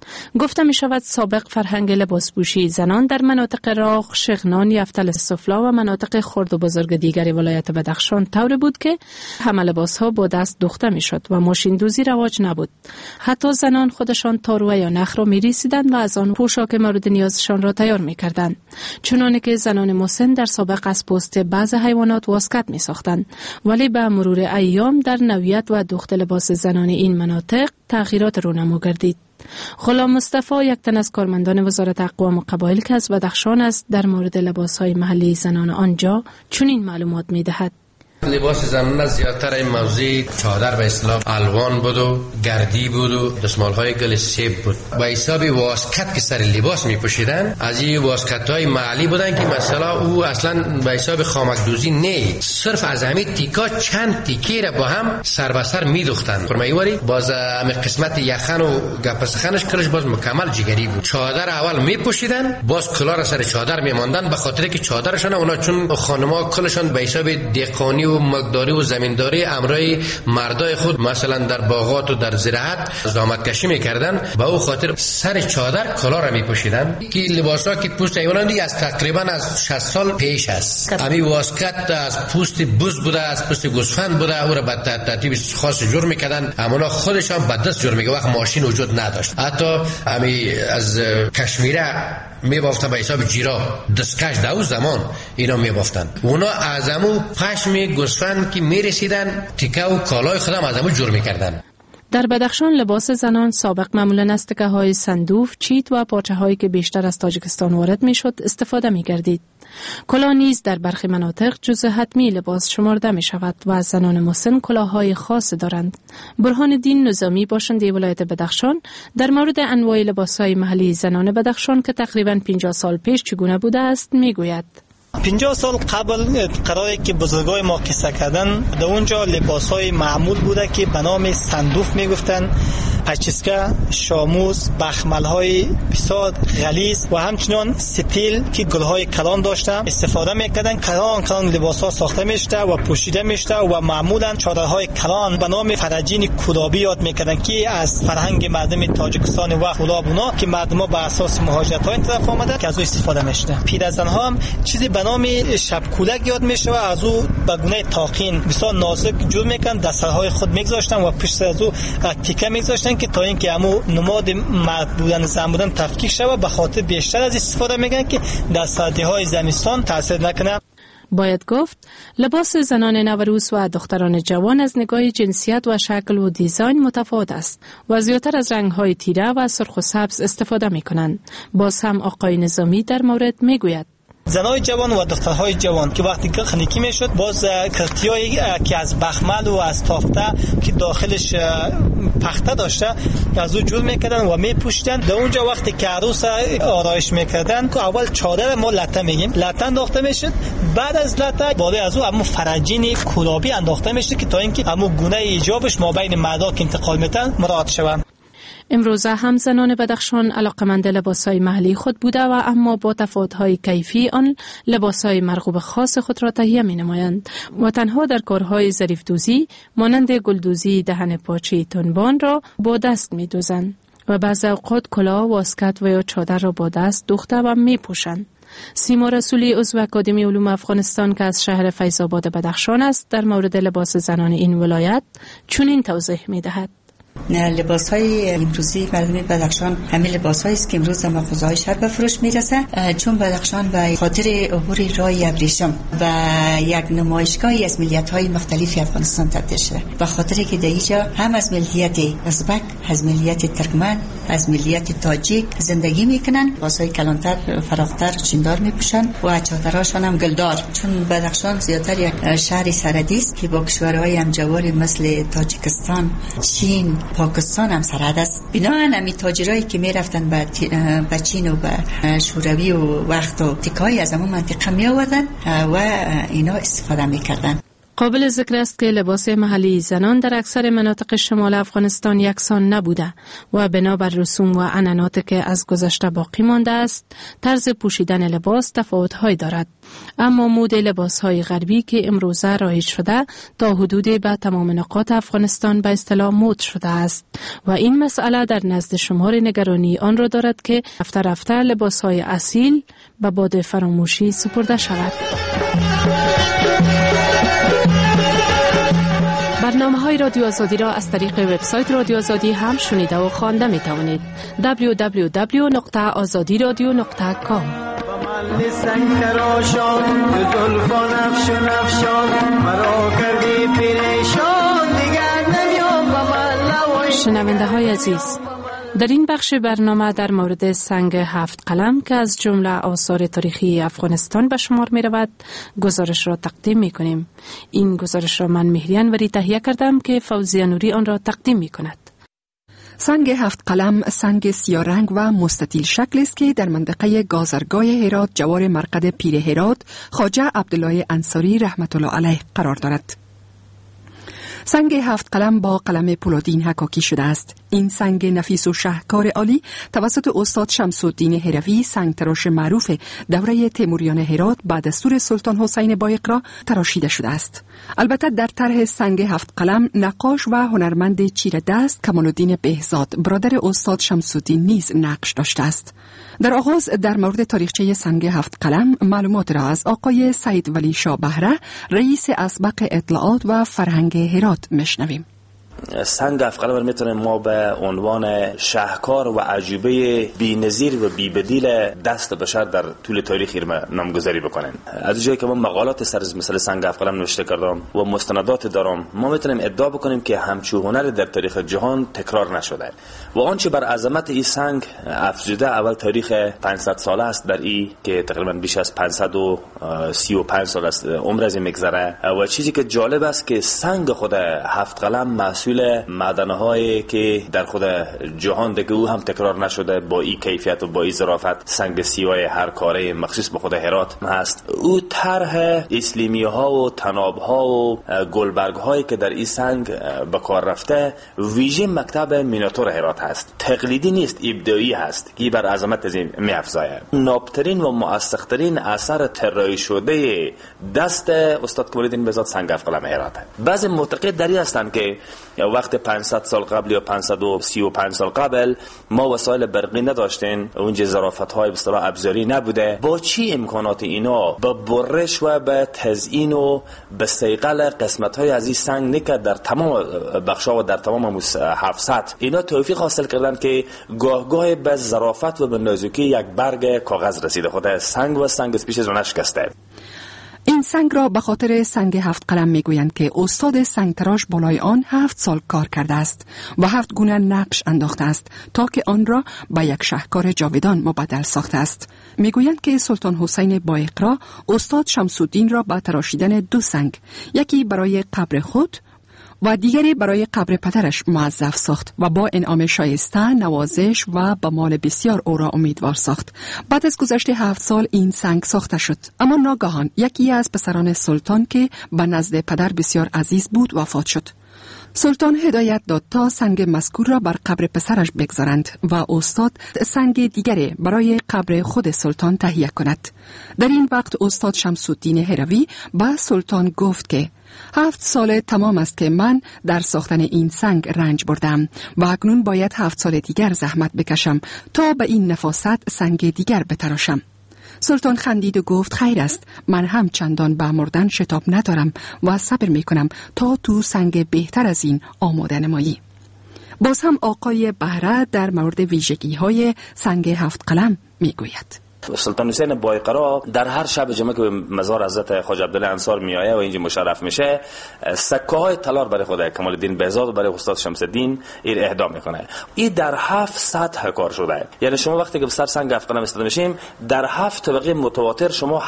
[SPEAKER 19] گفته می شود سابق فرهنگ لباسپوشی زنان در مناطق راغ، شغنان، یفتل السفلا و مناطق خرد و بزرگ دیگر ولایت بدخشان طور بود که همه لباسها با دست دوخته می شد و ماشین دوزی رواج نبود. حتی زنان خودشان تاروه یا نخ را می ریسیدند و از آن پوشاک مورد نیازشان را تیار می کردند. چنانه که زنان مسن در سابق از پوست بعض حیوانات واسکت می ساختند، ولی به مرور ایام در نوعیت و دوخت لباس زنان این مناطق تغییرات رونما گردید. غلام مصطفی یک تن از کارمندان وزارت اقوام و قبایل که از بدخشان است در مورد لباسهای محلی زنان آنجا چنین معلومات می دهد.
[SPEAKER 3] لباس زنان زیادتر این موضوع چادر به اصطلاح الوان بود و گردی بود و دستمالهای گل سیب بود. با حساب واسکت که سر لباس می پوشیدن، از این واسکت های محلی بودن که مثلا او اصلا به حساب خامک دوزی نه، صرف از همین تیکا چند تیکی را با هم سر به سر می دوختن. فرمایواری باز همین قسمت یخن و گپسخنش کلش باز مکمل جگری بود. چادر اول می پوشیدن، باز کلا را سر چادر می ماندن، به خاطر که چادرشون اونا چون خانم‌ها کلشون به حساب دهقانی و مقداری و زمینداری امرای مردای خود مثلا در باغات و در زراعت زحمت کشی میکردن، با او خاطر سر چادر کلا را میپوشیدن که لباسا که پوست حیوانات دیگه از تقریبا از 60 سال پیش است. همین واسکت از پوست بز بوده، از پوست گوسفند بوده، او را به ترتیب خاص جور میکردن. امونا خودشان به دست جور میکردن، وقت ماشین وجود نداشت. حتی همین از کشمیره میبافتن به حساب جیرا دستکش دو زمان اینا میبافتن. اونا از همون پشم گوسفند که میرسیدن تیکه و کالای خودم از همون جور میکردن.
[SPEAKER 19] در بدخشان لباس زنان سابق معمولاً از تکه های صندوف، چیت و پارچه هایی که بیشتر از تاجیکستان وارد میشد استفاده میگردید. کلاه نیز در برخی مناطق جزء حتمی لباس شمرده می شود و از زنان مسن کلاه‌های خاص دارند. برهان الدین نظامی باشنده ولایت بدخشان در مورد انواع لباس‌های محلی زنان بدخشان که تقریباً 50 سال پیش چگونه بوده است میگوید.
[SPEAKER 5] 50 سال قبل قراری که بزرگای ما قصه کردن، در اونجا لباس‌های معمول بوده که به نام صندوف میگفتن، پچسکه، شاموز، بخمل‌های بسیار غلیظ و همچنان ستیل که گل‌های کلان داشته استفاده می‌کردن. کلان لباس‌ها ساخته می‌شد و پوشیده می‌شد و معمولاً چادرهای کلان به نام فرجین کلابی یاد می‌کردن که از فرهنگ مردم تاجیکستان و کلابونا که مردم‌ها به اساس مهاجرت‌های این طرف آمدن که از او استفاده می‌شد. پیرزن‌ها هم چیزی به نام شبکولک یاد میشه و از او به گونه تاقین بسیار نازک جور میکنن، دستهای خود میگذاشتن و پشت از او تیکه میگذاشتن که تا اینکه همو نماد مرد بودن زن بودن تفکیک شوه. به خاطر بیشتر از استفاده میگن که در سردی‌های زمستان تاثیر نکنه.
[SPEAKER 19] باید گفت لباس زنان نوروز و دختران جوان از نگاه جنسیت و شکل و دیزاین متفاوت است و زیادتر از رنگ‌های تیره و سرخ و سبز استفاده میکنند. باز هم آقای نظامی در مورد میگوید
[SPEAKER 5] زنای جوان و دخترهای جوان که وقتی که خنیکی میشد باز کرتیایی که از بخمل و از تافته که داخلش پخته داشته از او جور میکردن و میپوشیدن. در اونجا وقتی که عروس آرایش میکردن که اول چادر ما لته میگیم، لته انداخته میشد، بعد از لته بالای از او همون فرجین کلابی انداخته میشد که تا اینکه همون گونه ایجابش ما بین مردا که انتقال میتن مراعات شوند.
[SPEAKER 19] امروزه هم زنان بدخشان علاقمند لباسهای محلی خود بوده و اما با تفاوت‌های کیفی آن لباسهای مرغوب خاص خود را تهیه می‌نمایند و تنها در کارهای ظریف‌دوزی مانند گلدوزی دهن پاچه تنبان را با دست می‌دوزند و بعضی اوقات کلاه، واسکت و یا چادر را با دست دوخته و می‌پوشند. سیما رسولی عضو اکادمی علوم افغانستان که از شهر فیض‌آباد بدخشان است در مورد لباس زنان این ولایت چنین توضیح می‌دهد.
[SPEAKER 6] لباس‌های امروزی مردم بدخشان همین لباس‌هایی است که امروز در مغازه‌های شهر به فروش می‌رسه، چون بدخشان به خاطر عبور راه ابریشم و یک نمایشگاهی از ملیت‌های مختلف افغانستان تبدیل شده. به خاطر که در اینجا هم از ملیت ازبک، از ملیت ترکمن، از ملیت تاجیک زندگی می‌کنن. لباس‌های کلانتر، فراختر چیندار می‌پوشن و چادرهاشون هم گلدار، چون بدخشان زیادتر یک شهر سرحدی است که با کشورهای همجوار مثل تاجیکستان، چین، پاکستان هم سرحد است. بنابراین همین تاجرایی که میرفتن به چین و به شوروی و وقت و تکایی از همون منطقه می آوردن و اینا استفاده میکردن.
[SPEAKER 19] قابل ذکر است که لباس محلی زنان در اکثر مناطق شمال افغانستان یکسان نبوده و بنابر رسوم و عنعناتی که از گذشته باقی مانده است، طرز پوشیدن لباس تفاوت‌هایی دارد. اما مد لباس‌های غربی که امروزه رایج شده تا حدودی به تمام نقاط افغانستان به اصطلاح مد شده است و این مسئله در نزد شمار نگرانی آن را دارد که رفته رفته لباس‌های اصیل به باد فراموشی سپرده شود. برنامه‌های رادیو آزادی را از طریق وبسایت رادیو آزادی هم شنیده و خوانده می‌توانید. www.azadiradio.com. شنونده‌های عزیز، در این بخش برنامه در مورد سنگ 7 قلم که از جمله آثار تاریخی افغانستان به شمار می رود گزارش را تقدیم می کنیم. این گزارش را من مهری انوری تهیه کردم که فوزیه نوری آن را تقدیم می کند.
[SPEAKER 4] سنگ 7 قلم سنگ سیاه رنگ و مستطیل شکل است که در منطقه گازرگاه هرات جوار مرقد پیر هرات خواجه عبدالله انصاری رحمت الله علیه قرار دارد. سنگ 7 قلم با قلم پولادین حکاکی شده است. این سنگ نفیس و شاهکار عالی توسط استاد شمس الدین هروی سنگ تراش معروف دوره تیموریان هرات بعد دستور سلطان حسین بایقرا تراشیده شده است. البته در طرح سنگ 7 قلم نقاش و هنرمند چیره دست کمال الدین بهزاد برادر استاد شمس الدین نیز نقش داشته است. در آغاز در مورد تاریخچه سنگ 7 قلم معلومات را از آقای سید ولی شاه بهره رئیس اسبق اطلاعات و فرهنگ هرات میشنویم.
[SPEAKER 7] سنگ 7 قلم میتونیم ما به عنوان شاهکار و عجیبه بی‌نظیر و بی‌بدیل دست بشر در طول تاریخ نامگذاری بکنیم. از جایی که من مقالات سرز مثل سنگ 7 قلم نوشته کردم و مستندات دارم، ما میتونیم ادعا بکنیم که همچون هنر در تاریخ جهان تکرار نشده و آنچه بر عظمت این سنگ افزوده اول تاریخ 500 ساله است در این که تقریبا بیش از 535 سال است عمر از میگذره و چیزی که جالب است که سنگ خود 7 قلم محصول معدن‌هایی که در خود جهان دیگه او هم تکرار نشده با این کیفیت و با این ظرافت سنگ سیاه هر کاره مخصوص به خود هرات هست. او طرح اسلیمی‌ها و تناب‌ها و گلبرگ‌هایی که در این سنگ به کار رفته ویژه مکتب میناتور هرات هست. تقلیدی نیست، ابداعی هست که بر عظمت از این می‌افزاید. نابترین و مؤثق‌ترین اثر طراحی شده دست استاد کمال الدین بهزاد سنگ 7 قلم هرات. بعضی معتقد دری هستند که وقت 500 سال قبل یا 535 سال قبل ما وسایل برقی نداشتیم، اونجا ظرافت‌های به اصطلاح ابزاری نبوده. با چی امکانات اینا به برش و به تزیین و به صیقل قسمت‌های از این سنگ نکرد در تمام بخش‌ها و در تمام 700 اینا توفیق حاصل کردن که گاه به ظرافت و به نازکی یک برگ کاغذ رسیده. خود سنگ و سنگ از پیش از اون شکسته.
[SPEAKER 4] این سنگ را به خاطر سنگ 7 قلم میگویند که استاد سنگ تراش بالای آن 7 سال کار کرده است و 7 گونه نقش انداخته است تا که آن را به یک شاهکار جاودان مبدل ساخته است. میگویند که سلطان حسین بایقرا استاد شمس الدین را به تراشیدن 2 سنگ، یکی برای قبر خود و دیگری برای قبر پدرش موظف ساخت و با انعام شایسته، نوازش و به مال بسیار او را امیدوار ساخت. بعد از گذشت 7 سال این سنگ ساخته شد، اما ناگهان یکی از پسران سلطان که به نزد پدر بسیار عزیز بود وفات شد. سلطان هدایت داد تا سنگ مذکور را بر قبر پسرش بگذارند و استاد سنگ دیگری برای قبر خود سلطان تهیه کند. در این وقت استاد شمس الدین هروی به سلطان گفت که 7 سال تمام است که من در ساختن این سنگ رنج بردم و اکنون باید 7 سال دیگر زحمت بکشم تا به این نفاست سنگ دیگر بتراشم. سلطان خندید و گفت خیر است، من هم چندان به مردن شتاب ندارم و صبر میکنم تا تو سنگ بهتر از این آماده نمایی. باز هم آقای بهره در مورد ویژگی های سنگ 7 قلم میگوید.
[SPEAKER 7] سلطان حسین بایقرا در هر شب جمعه که به مزار حضرت خواجه عبدالله انصار میآید و اینجا مشرف میشه، سکه های طلا برای خود کمال الدین بهزاد و برای استاد شمس الدین این اهدا میکنه. این در 7 سطح کار شده. یعنی شما وقتی که به سر سنگ 7 قلم استفاده میشیم در 7 طبقه متواتر شما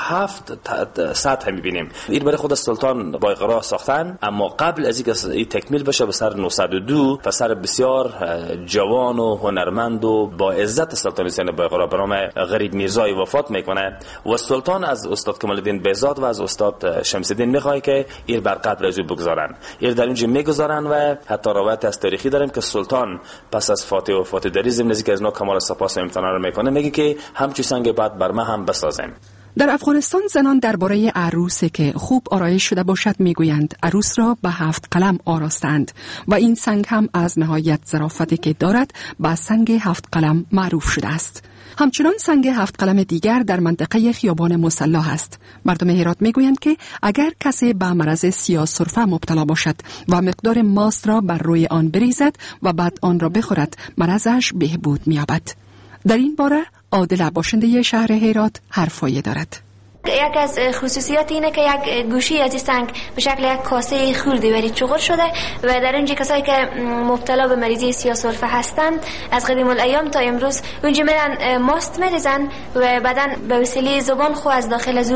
[SPEAKER 7] 7 سطح میبینیم. این برای خود سلطان بایقرا ساختن، اما قبل از اینکه این تکمیل بشه به سر 902 پسر بسیار جوان و هنرمند و با عزت سلطان حسین بایقرا به نام غریب میرزا روزای وفات میکنه و سلطان از استاد کمال الدین بهزاد و از استاد شمس الدین میخواد که ایر بر قبر از او بگذارن. ایر در اینجا میگذارن و حتی روایت از تاریخی داریم که سلطان پس از فاتحه و فاتح دری ضمن که از نو کمال سپاس امتنان رو میکنه، میگه که همچی سنگ بعد بر ما هم بسازیم.
[SPEAKER 4] در افغانستان زنان درباره عروسی که خوب آرایش شده باشد میگویند عروس را به 7 قلم آراستند و این سنگ هم از نهایت ظرافتی که دارد به سنگ 7 قلم معروف شده است. همچنان سنگ 7 قلم دیگر در منطقه خیابان مسلح است. مردم هرات میگویند که اگر کسی به مرض سیاه سرفه مبتلا باشد و مقدار ماست را بر روی آن بریزد و بعد آن را بخورد، مرضش بهبود می‌یابد. در این باره عادل باشنده شهر هرات حرفایی دارد.
[SPEAKER 8] یک از خصوصیات اینه که یک گوشی از سنگ به شکل یک کاسه خردی ولی چغر شده و در اینجا کسایی که مبتلا به مریضی سیاه سرفه هستند از قدیم الایام تا امروز اونجا میرن ماست میریزن و بعدن به وسیله زبان خو از داخل از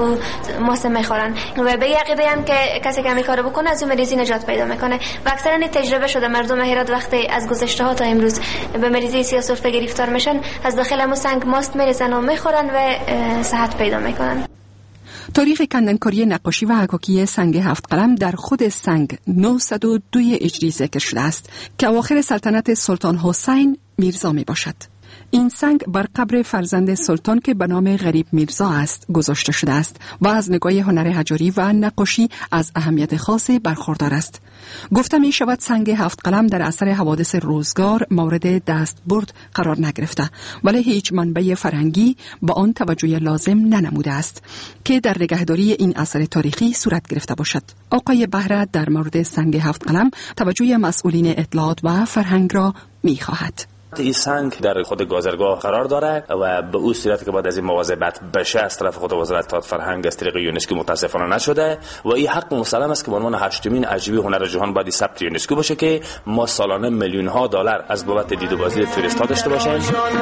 [SPEAKER 8] ماست میخورن و به عقیده ام که کسی که میکارو بکنه از اون مریضی نجات پیدا میکنه و اکثرا این تجربه شده. مردم هرات وقتی از گذشته ها تا امروز به مریضی سیاه سرفه گرفتار میشن از داخل همون سنگ ماست میریزن و میخورن و صحت پیدا میکنن.
[SPEAKER 4] تاریخ کندنکاری نقاشی و حکاکی سنگ 7 قلم در خود سنگ 902 هجری ذکر شده است که اواخر سلطنت سلطان حسین میرزا می باشد. این سنگ بر قبر فرزند سلطان که به نام غریب میرزا است گذاشته شده است و از نگاه هنر حجاری و نقاشی از اهمیت خاصی برخوردار است. گفته می شود سنگ 7 قلم در اثر حوادث روزگار مورد دستبرد قرار نگرفته، ولی هیچ منبع فرهنگی با آن توجه لازم ننموده است که در نگهداری این اثر تاریخی صورت گرفته باشد. آقای بهره در مورد سنگ 7 قلم توجه مسئولین اطلاعات و فرهنگ را می خواهد.
[SPEAKER 7] این سنگ در خود گازرگاه قرار داره و به اون صورتی که بعد از این مواظبت بشه از طرف خود وزارت اطلاعات فرهنگ از طریق یونسکو متاسفانه نشده و این حق مسلم است که به عنوان 8مین عجیبه هنر جهان باید ثبت یونسکو باشه که ما سالانه میلیون ها دلار از بابت دید و بازدید توریست ها داشته باشیم.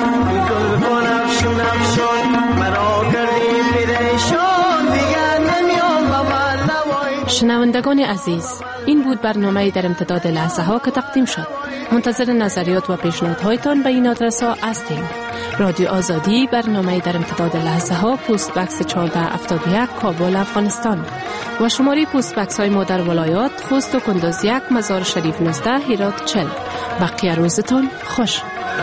[SPEAKER 19] شنوندگان عزیز، این بود برنامه در امتداد لحظه ها که تقدیم شد. منتظر نظریات و پیشنهادهایتان به این آدرس ها هستیم. رادیو آزادی، برنامه در امتداد لحظه ها، پست بکس 1471 کابل افغانستان و شماره پست بکس های ما در ولایات خوست و کندوز 1 مزار شریف 19 هرات 40. بقیه روزتان خوش.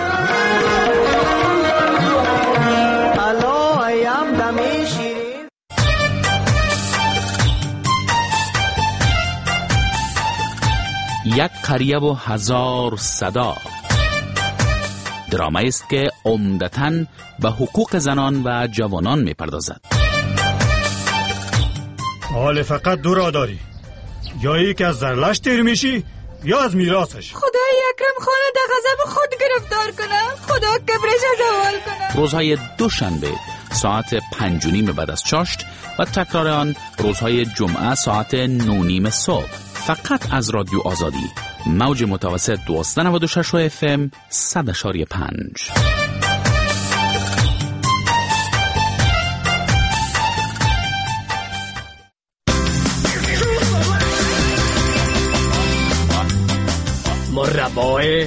[SPEAKER 9] یک قریه و 1000 صدا، درامایی است که عمدتاً به حقوق زنان و جوانان می‌پردازد.
[SPEAKER 10] حال فقط دو راه داری، یا یکی از زرلش تیر میشی یا از میراثش.
[SPEAKER 11] خدای اکرم خانه در غضب خود گرفتار کنه، خدا کبرش زوال کنه.
[SPEAKER 9] روزهای دوشنبه ساعت 5:30 بعد از چاشت و تکرار آن روزهای جمعه ساعت 9:30 صبح، فقط از رادیو آزادی، موج متوسط 1296 FM 100.5.
[SPEAKER 24] مربای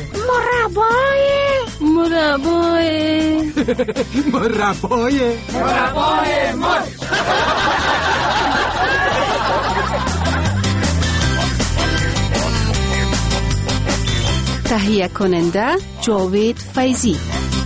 [SPEAKER 2] تهیه کننده جاوید فیضی.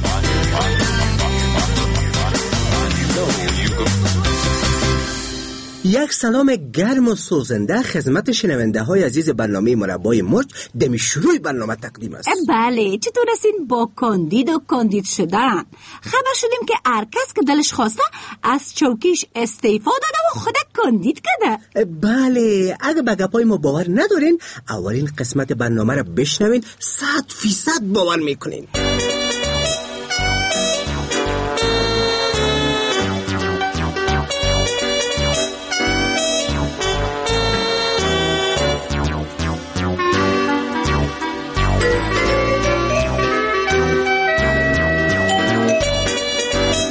[SPEAKER 12] یک سلام گرم و سوزنده خدمت شنونده های عزیز برنامه مربای مرچ دمی شروع برنامه تقدیم است.
[SPEAKER 25] بله، چطور هستین با کاندید و کاندید شدن؟ خبر شدیم که هر کس که دلش خواسته از چوکیش استعفا داده و خودک کاندید کرده.
[SPEAKER 12] بله، اگه به گپای ما باور ندارین اولین قسمت برنامه را بشنوین، 100% باور میکنین.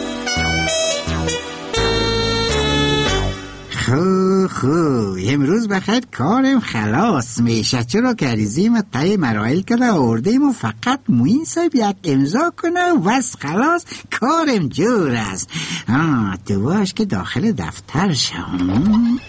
[SPEAKER 26] امروز به
[SPEAKER 13] بخیر کارم خلاص میشه، چرا که عریضیم تای مراحل کرده آوردیم و فقط موین صاحب یک امضا کنه و بس خلاص کارم جور است. تو باش که داخل دفتر شم.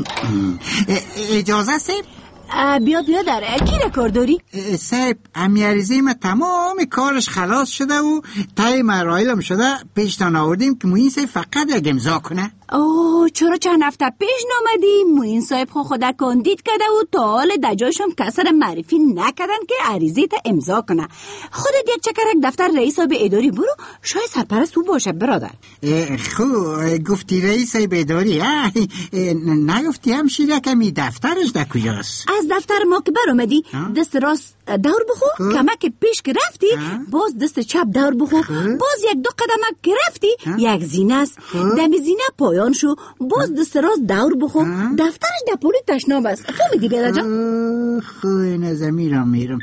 [SPEAKER 13] اجازه صاحب؟
[SPEAKER 25] بیا در کی رکورد داری؟
[SPEAKER 13] صاحب امی عریضیم تمام کارش خلاص شده و تای مراحلم شده، پیشتان آوردیم که موین صاحب فقط یک امضا کنه.
[SPEAKER 25] چرا چند هفته پیش نامدی؟ موین صاحب خودک کاندید کرده و تا حال دجایشم کسر معرفی نکردن که عریضی تا امضا کنه. خودت یک چکرک دفتر رئیس صاحب اداری برو، شاید سرپرست او باشه برادر.
[SPEAKER 13] گفتی رئیس صاحب اداری؟ نگفتی همشیره که می دفترش در کجاست؟
[SPEAKER 25] از دفتر ما که برامدی دست راست دور بخو، کمک پیش که رفتی باز دست چپ دور بخو، باز یک دو قدمک که رفتی یک زینه است، دم زینه پایان شو، باز دست راست دور بخو، دفترش در پولی تشناب است. فهمیدی بیادر جان؟
[SPEAKER 13] خوی نزه میرم.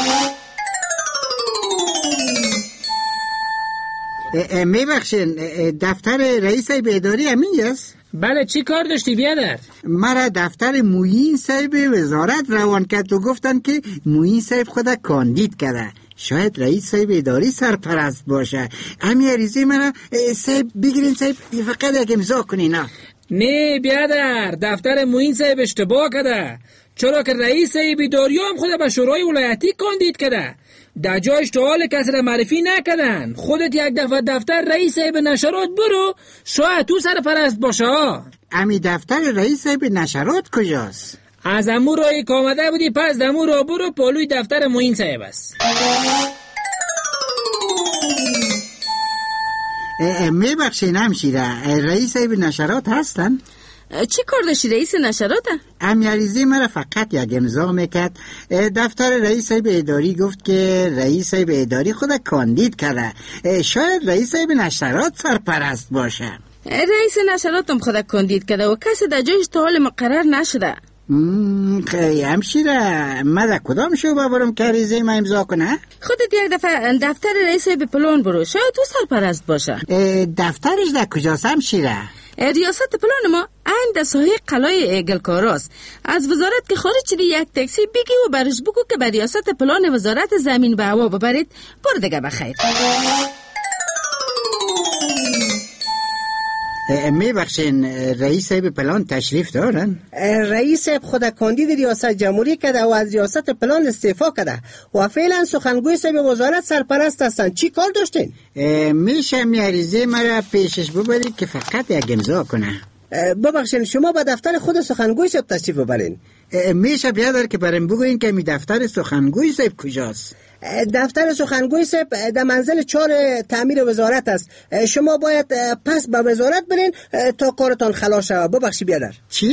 [SPEAKER 13] میبخشین دفتر رئیس صاحب اداری همین است؟
[SPEAKER 14] بله، چی کار داشتی بیادر؟
[SPEAKER 13] مرا دفتر موین صاحب وزارت روان کرد و گفتن که موین صاحب خود کاندید کرده، شاید رئیس صاحب اداری سرپرست باشه. همین عریضه مرا صاحب بگیرین صاحب فقط یک امضا کنین.
[SPEAKER 14] نه بیادر، دفتر موین صاحب اشتباه کرده، چرا که رئیس صاحب اداری هم خود به شورای ولایتی کاندید کرده، در جایش تو حال کسی را معرفی نکردن. خودت یک دفعه دفتر رئیس صاحب نشرات برو، شاید تو سرپرست باشه.
[SPEAKER 13] امی دفتر رئیس صاحب نشرات کجاست؟
[SPEAKER 14] از امو رای که آمده بودی پس دمو را برو، پالوی دفتر موین صاحب است.
[SPEAKER 13] میبخشین همشیره رئیس صاحب نشرات هستن؟
[SPEAKER 25] چی کار داشتی رئیس نشراته؟
[SPEAKER 13] امیاریزی مرا فقط یک امضا میکرد. دفتر رئیس صاحب اداری گفت که رئیس صاحب اداری خود کاندید کرده، شاید رئیس صاحب نشرات سرپرست باشه.
[SPEAKER 25] رئیس نشرات هم خود کاندید کرده و کسی در جایش تا حال مقرر نشده.
[SPEAKER 13] همشیره من در کدام شعبه برم که عریضه ما امضا کنه؟
[SPEAKER 25] خودت یک دفعه دفتر رئیس صاحب پلان برو، شاید تو سرپرست باشه.
[SPEAKER 13] دفترش در کجاست همشیره؟
[SPEAKER 25] ریاست پلان ما این در ساحه قلعه گلکاراست. از وزارت که خارج شدی یک تاکسی بگی و برش بگو که به ریاست پلان وزارت زمین به هوا ببرید. بار دیگه بخیر.
[SPEAKER 13] میبخشین رئیس صاحب پلان تشریف دارن؟
[SPEAKER 12] رئیس صاحب خود کاندید ریاست جمهوری کرده و از ریاست پلان استعفا کرده و فعلا سخنگوی صاحب وزارت سرپرست هستن. چی کار داشتین؟
[SPEAKER 13] میشه میاریزه مرا پیشش ببرید که فقط یک امضا کنه.
[SPEAKER 12] ببخشین شما به دفتر خود سخنگوی صاحب تشریف ببرین.
[SPEAKER 13] میشه بیادر که برام بگوین که می دفتر سخنگوی صاحب کجاست؟
[SPEAKER 12] دفتر سخنگوی صاحب در منزل 4 تعمیر وزارت است. شما باید پس به وزارت برین تا کارتان خلاص شود. ببخشی بیادر.
[SPEAKER 13] چی؟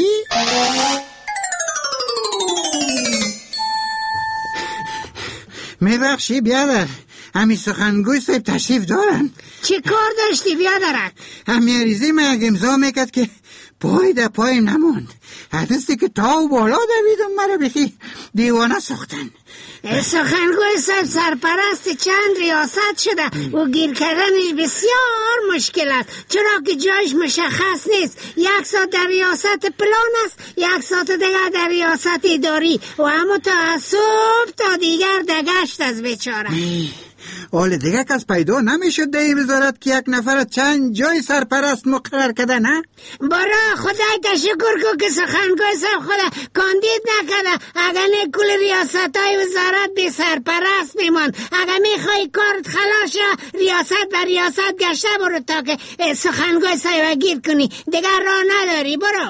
[SPEAKER 13] میبخشی بیادر، همی سخنگوی صاحب تشریف دارن؟
[SPEAKER 25] چی کار داشتی بیادرک؟
[SPEAKER 13] همی عریضه من یک امضا میکرد که پای در پایم نموند، حدثی که تا و بالا دویدم مرا بخی دیوانه ساختن.
[SPEAKER 25] سخنگوی صاحب سرپرست چند ریاست شده و گیر کردنش بسیار مشکل است، چرا که جایش مشخص نیست. یک ساعت در ریاست پلان است، یک ساعت دیگر در ریاست اداری و همون تا از صبح تا دیگر دگشت از بیچاره.
[SPEAKER 13] حال دیگه کس پیدا نمیشد در این وزارت که یک نفر چند جای سرپرست مقرر کرده نه؟
[SPEAKER 25] برا خدای تشکر کو که سخنگوی صاحب خدا کاندید نکرده. اگر نه کل ریاست های وزارت بی سرپرست میمان. اگر میخوای کارت خلاص شد ریاست و ریاست گشته برو تا که سخنگوی صاحب گیر کنی، دیگر راه نداری. برو.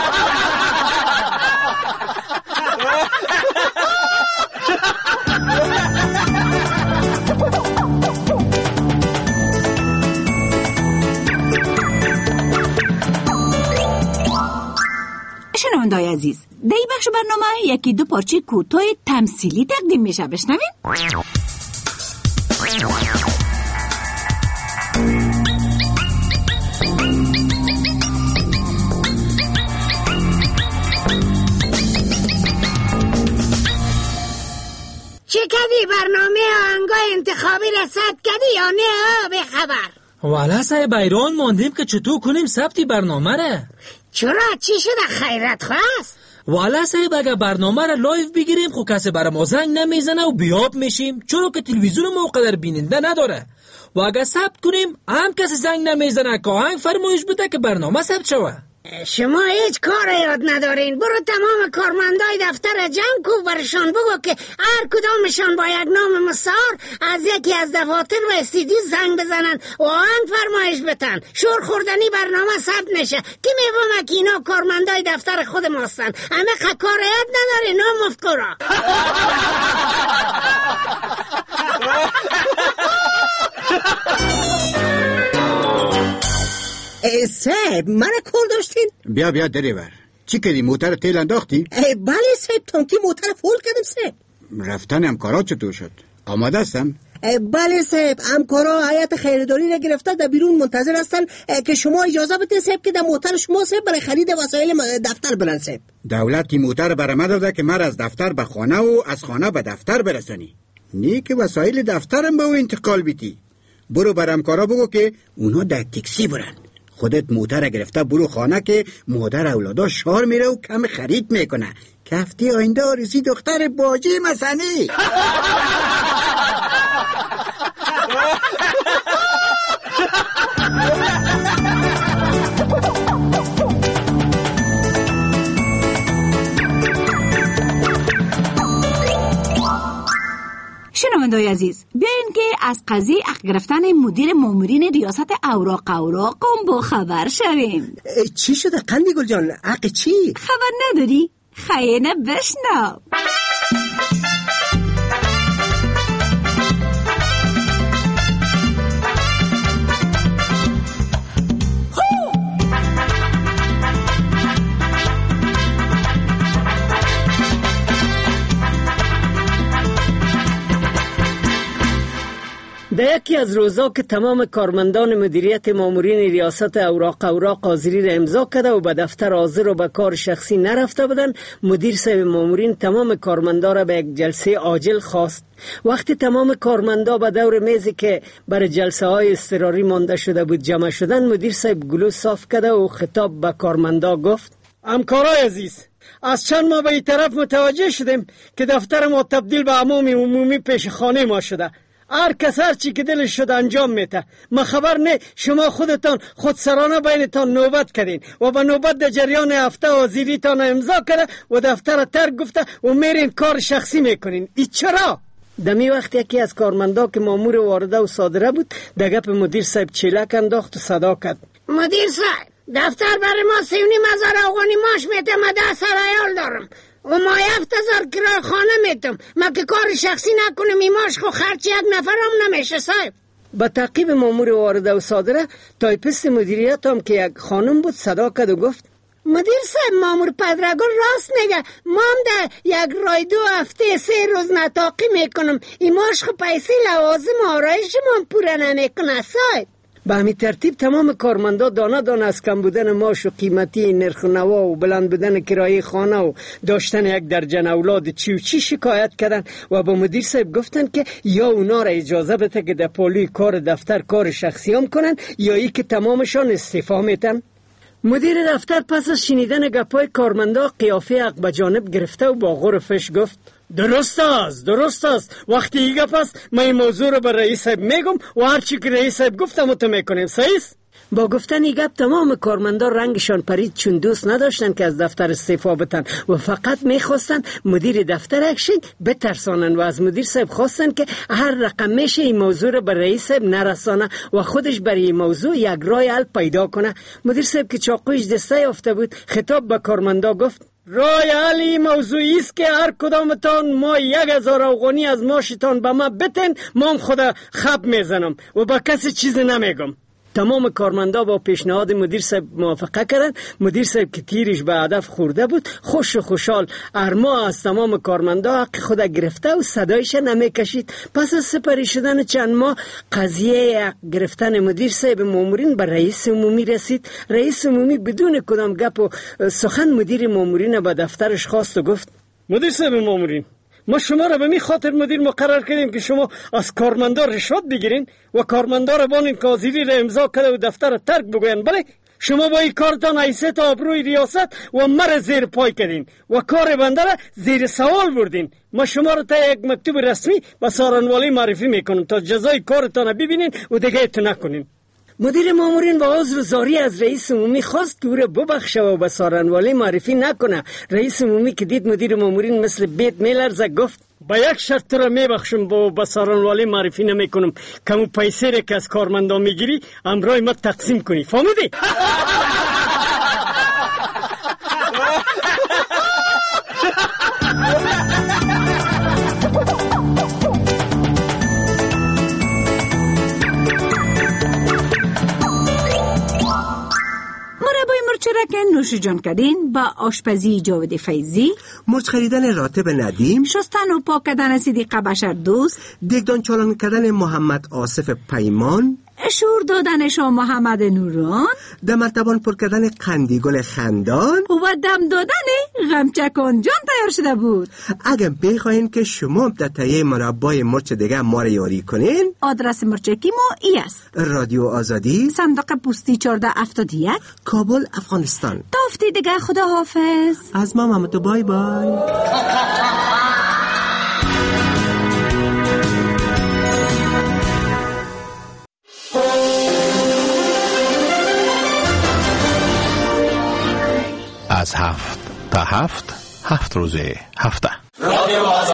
[SPEAKER 25] شنونده‌های عزیز، در این بخش برنامه یکی دو پارچه کوتاه تمثیلی تقدیم میشه، بشنویم. چه کدی برنامه آهنگای انتخابی رسد کدی یا نه؟ به خبر
[SPEAKER 14] والا سای بیرون موندیم که چطور کنیم ثبت برنامه را.
[SPEAKER 25] چرا؟ چی شده؟ خیرت خواست؟
[SPEAKER 14] والا صاحب اگر برنامه را لایو بگیریم خب کسی برای ما زنگ نمیزنه و بیاب میشیم، چرا که تلویزیون ما قدر بیننده نداره. و اگر ثبت کنیم هم کسی زنگ نمیزنه که آهنگ فرمایش بده که برنامه ثبت شوه.
[SPEAKER 25] شما هیچ کار یاد ندارین. برو تمام کارمندای دفتر جمع کو، برشان بگو که هر کدامشان با یک نام مستعار از یکی از دفاتر و استودیو زنگ بزنن و آهنگ فرمایش بتن. شور خوردنی برنامه ثبت نشه. کی میفهمه که اینا کارمندای دفتر خود ما هستن؟ همه کار یاد نداره، نام مفکورا.
[SPEAKER 12] صاحب من کار داشتین؟
[SPEAKER 22] بیا دریور. چی کردی؟ موتر تیل انداختی؟
[SPEAKER 12] بله صاحب، تانکی موتر فول کردم صاحب.
[SPEAKER 22] رفتن همکارا چطور شد؟ آماده هستم؟
[SPEAKER 12] بله صاحب، همکارا هیئت خریداری را گرفته در بیرون منتظر هستن که شما اجازه بدید صاحب که در موتر شما صاحب برای خرید وسایل دفتر برن صاحب.
[SPEAKER 22] دولت کی موتر برای ما داده که من از دفتر به خانه و از خانه به دفتر برسانی. نی که وسایل دفترم به او انتقال بیتی. برو بر همکارا بگو که اونا در تاکسی برن. خودت موتر گرفته برو خانه که مادر اولادا شار میره و کم خرید میکنه که هفته آینده آرزی دختر باجی مسنی.
[SPEAKER 1] شنونده‌های عزیز، بیاین که از قضیه حق گرفتن مدیر مامورین ریاست اوراق با خبر شویم.
[SPEAKER 12] چی شده قندی گل جان؟ حق چی؟
[SPEAKER 1] خبر نداری؟ خیر نه، بشنو.
[SPEAKER 15] در یکی از روزا که تمام کارمندان مدیریت مامورین ریاست اوراق حاضری را امضا کرده و به دفتر حاضر و به کار شخصی نرفته بودن، مدیر صاحب مامورین تمام کارمندا را به یک جلسه عاجل خواست. وقتی تمام کارمندا به دور میزی که برای جلسه های اضطراری مانده شده بود جمع شدن، مدیر صاحب گلو صاف کرده و خطاب به کارمندا گفت: همکارای عزیز، از چند ماه به این طرف متوجه شدیم که دفتر ما تبدیل به حمام عمومی پیش خانه ما شده. هر کس هر چی که دلش شد انجام میده. ما خبر نه شما خودتان خودسرانه بینتان نوبت کردین و به نوبت در جریان هفته حاضریتان امضا کرده و دفتر ترک گفته و میرین کار شخصی میکنین. ای چرا؟ دمی وقت یکی از کارمندا که مامور وارده و صادره بود در گپ مدیر صاحب چیلک انداخت و صدا کرد:
[SPEAKER 25] مدیر صاحب، دفتر برای ما 3,500 افغانی معاش میده. من 10 سال عیال دارم و ما 7,000 کرایه خانه میتم. ما که کار شخصی نکنم ایماش خو خرچ یک نفرم نمیشه صاحب.
[SPEAKER 15] با تعقیب مامور وارده و صادره، تایپیست مدیریت هم که یک خانم بود صدا کرد و گفت:
[SPEAKER 25] مدیر صاحب، مامور پدرگل راست میگه. ما هم در یک رایدو هفته 3 روز نطاقی میکنم. ایماش خو پیسه لوازم آرایش ما پوره نمیکنه صاحب.
[SPEAKER 15] به همین ترتیب تمام کارمندا دانه دانه از کم بودن معاش و قیمتی نرخ و نوا و بلند بودن کرایه خانه و داشتن یک درجن اولاد چی شکایت کردن و با مدیر صاحب گفتن که یا اونا را اجازه بده که در پالوی کار دفتر کار شخصی هم کنن یا ای که تمامشان استعفا میتن. مدیر دفتر پس از شنیدن گپای کارمندا قیافه حق به جانب گرفته و با غرفش گفت: درست است. وقتی این گپ است من این موضوع رو به رئیس صاحب میگم و هر چی که رئیس صاحب گفتم تو میکنیم. صحیح است؟ با گفتن این گپ تمام کارمندا رنگشان پرید، چون دوست نداشتن که از دفتر استعفا بدن و فقط میخواستن مدیر دفتر اکشن بترسانن و از مدیر صاحب خواستن که هر رقم میشه این موضوع رو به رئیس صاحب نرسانه و خودش برای این موضوع یک راه حل پیدا کنه. مدیر صاحب که چاقویش دسته یافته بود خطاب به کارمندا گفت: راه حل این موضوعی است که هر کدامتان ما 1,000 افغانی از معاشتان به ما بتن، ما هم خود خب میزنم و با کسی چیزی نمیگم. تمام کارمندا با پیشنهاد مدیر صاحب موافقه کردند. مدیر صاحب که تیرش به هدف خورده بود خوش و خوشحال ارما از تمام کارمندا حق خود گرفته و صدایش نمیکشید. پس از سپری شدن چند ماه قضیه حق گرفتن مدیر صاحب مامورین به رئیس عمومی رسید. رئیس عمومی بدون کدام گپ و سخن مدیر مامورین به دفترش خواست و گفت: مدیر صاحب مامورین، ما شما را به می خاطر مدیر مقرر کردیم که شما از کارمندا رشوت بگیرین و کارمندا را بانین که حاضری را امضا کرده و دفتر ترک بگوین. بله شما با این کارتان حیثیت آبروی ریاست و مر زیر پای کردین و کار بنده را زیر سوال بردین. ما شما را تا یک مکتوب رسمی به سارنوالی معرفی میکنم تا جزای کارتان ببینین و دیگه اتو نکنین. مدیر مامورین با عذر زاری از رئیس عمومی خواست که او را ببخشه و به سارنوالی معرفی نکنه. رئیس عمومی که دید مدیر مامورین مثل بیت میلرزه گفت با یک شرط تو را میبخشم با به سارنوالی معرفی نمیکنم که اون پیسه را که از کارمندان میگیری امرای ما تقسیم کنی. فهمیدی؟
[SPEAKER 1] مرچ را که نوش جان کردین با آشپزی جاود فیضی،
[SPEAKER 16] مرچ خریدن راتب ندیم،
[SPEAKER 1] شستن و پاک کردن صدیقه بشر دوست،
[SPEAKER 16] دیگدان چالان کردن محمد آصف پیمان،
[SPEAKER 1] شور دادن شاه محمد نوران،
[SPEAKER 16] دمرتبان پر کردن قندیگل خندان
[SPEAKER 1] و دم دادن غمچکان جان تیار شده بود.
[SPEAKER 16] اگر بخواین که شما در تهیه مربای مرچ دیگه ما را یاری کنین،
[SPEAKER 1] آدرس مرچکی ما ای است:
[SPEAKER 16] رادیو آزادی،
[SPEAKER 1] صندوق پستی 1471،
[SPEAKER 16] کابل، افغانستان.
[SPEAKER 1] تا هفته دیگه خدا حافظ.
[SPEAKER 16] از ما محمد، بای بای.
[SPEAKER 18] از 7 تا 7 روز هفته.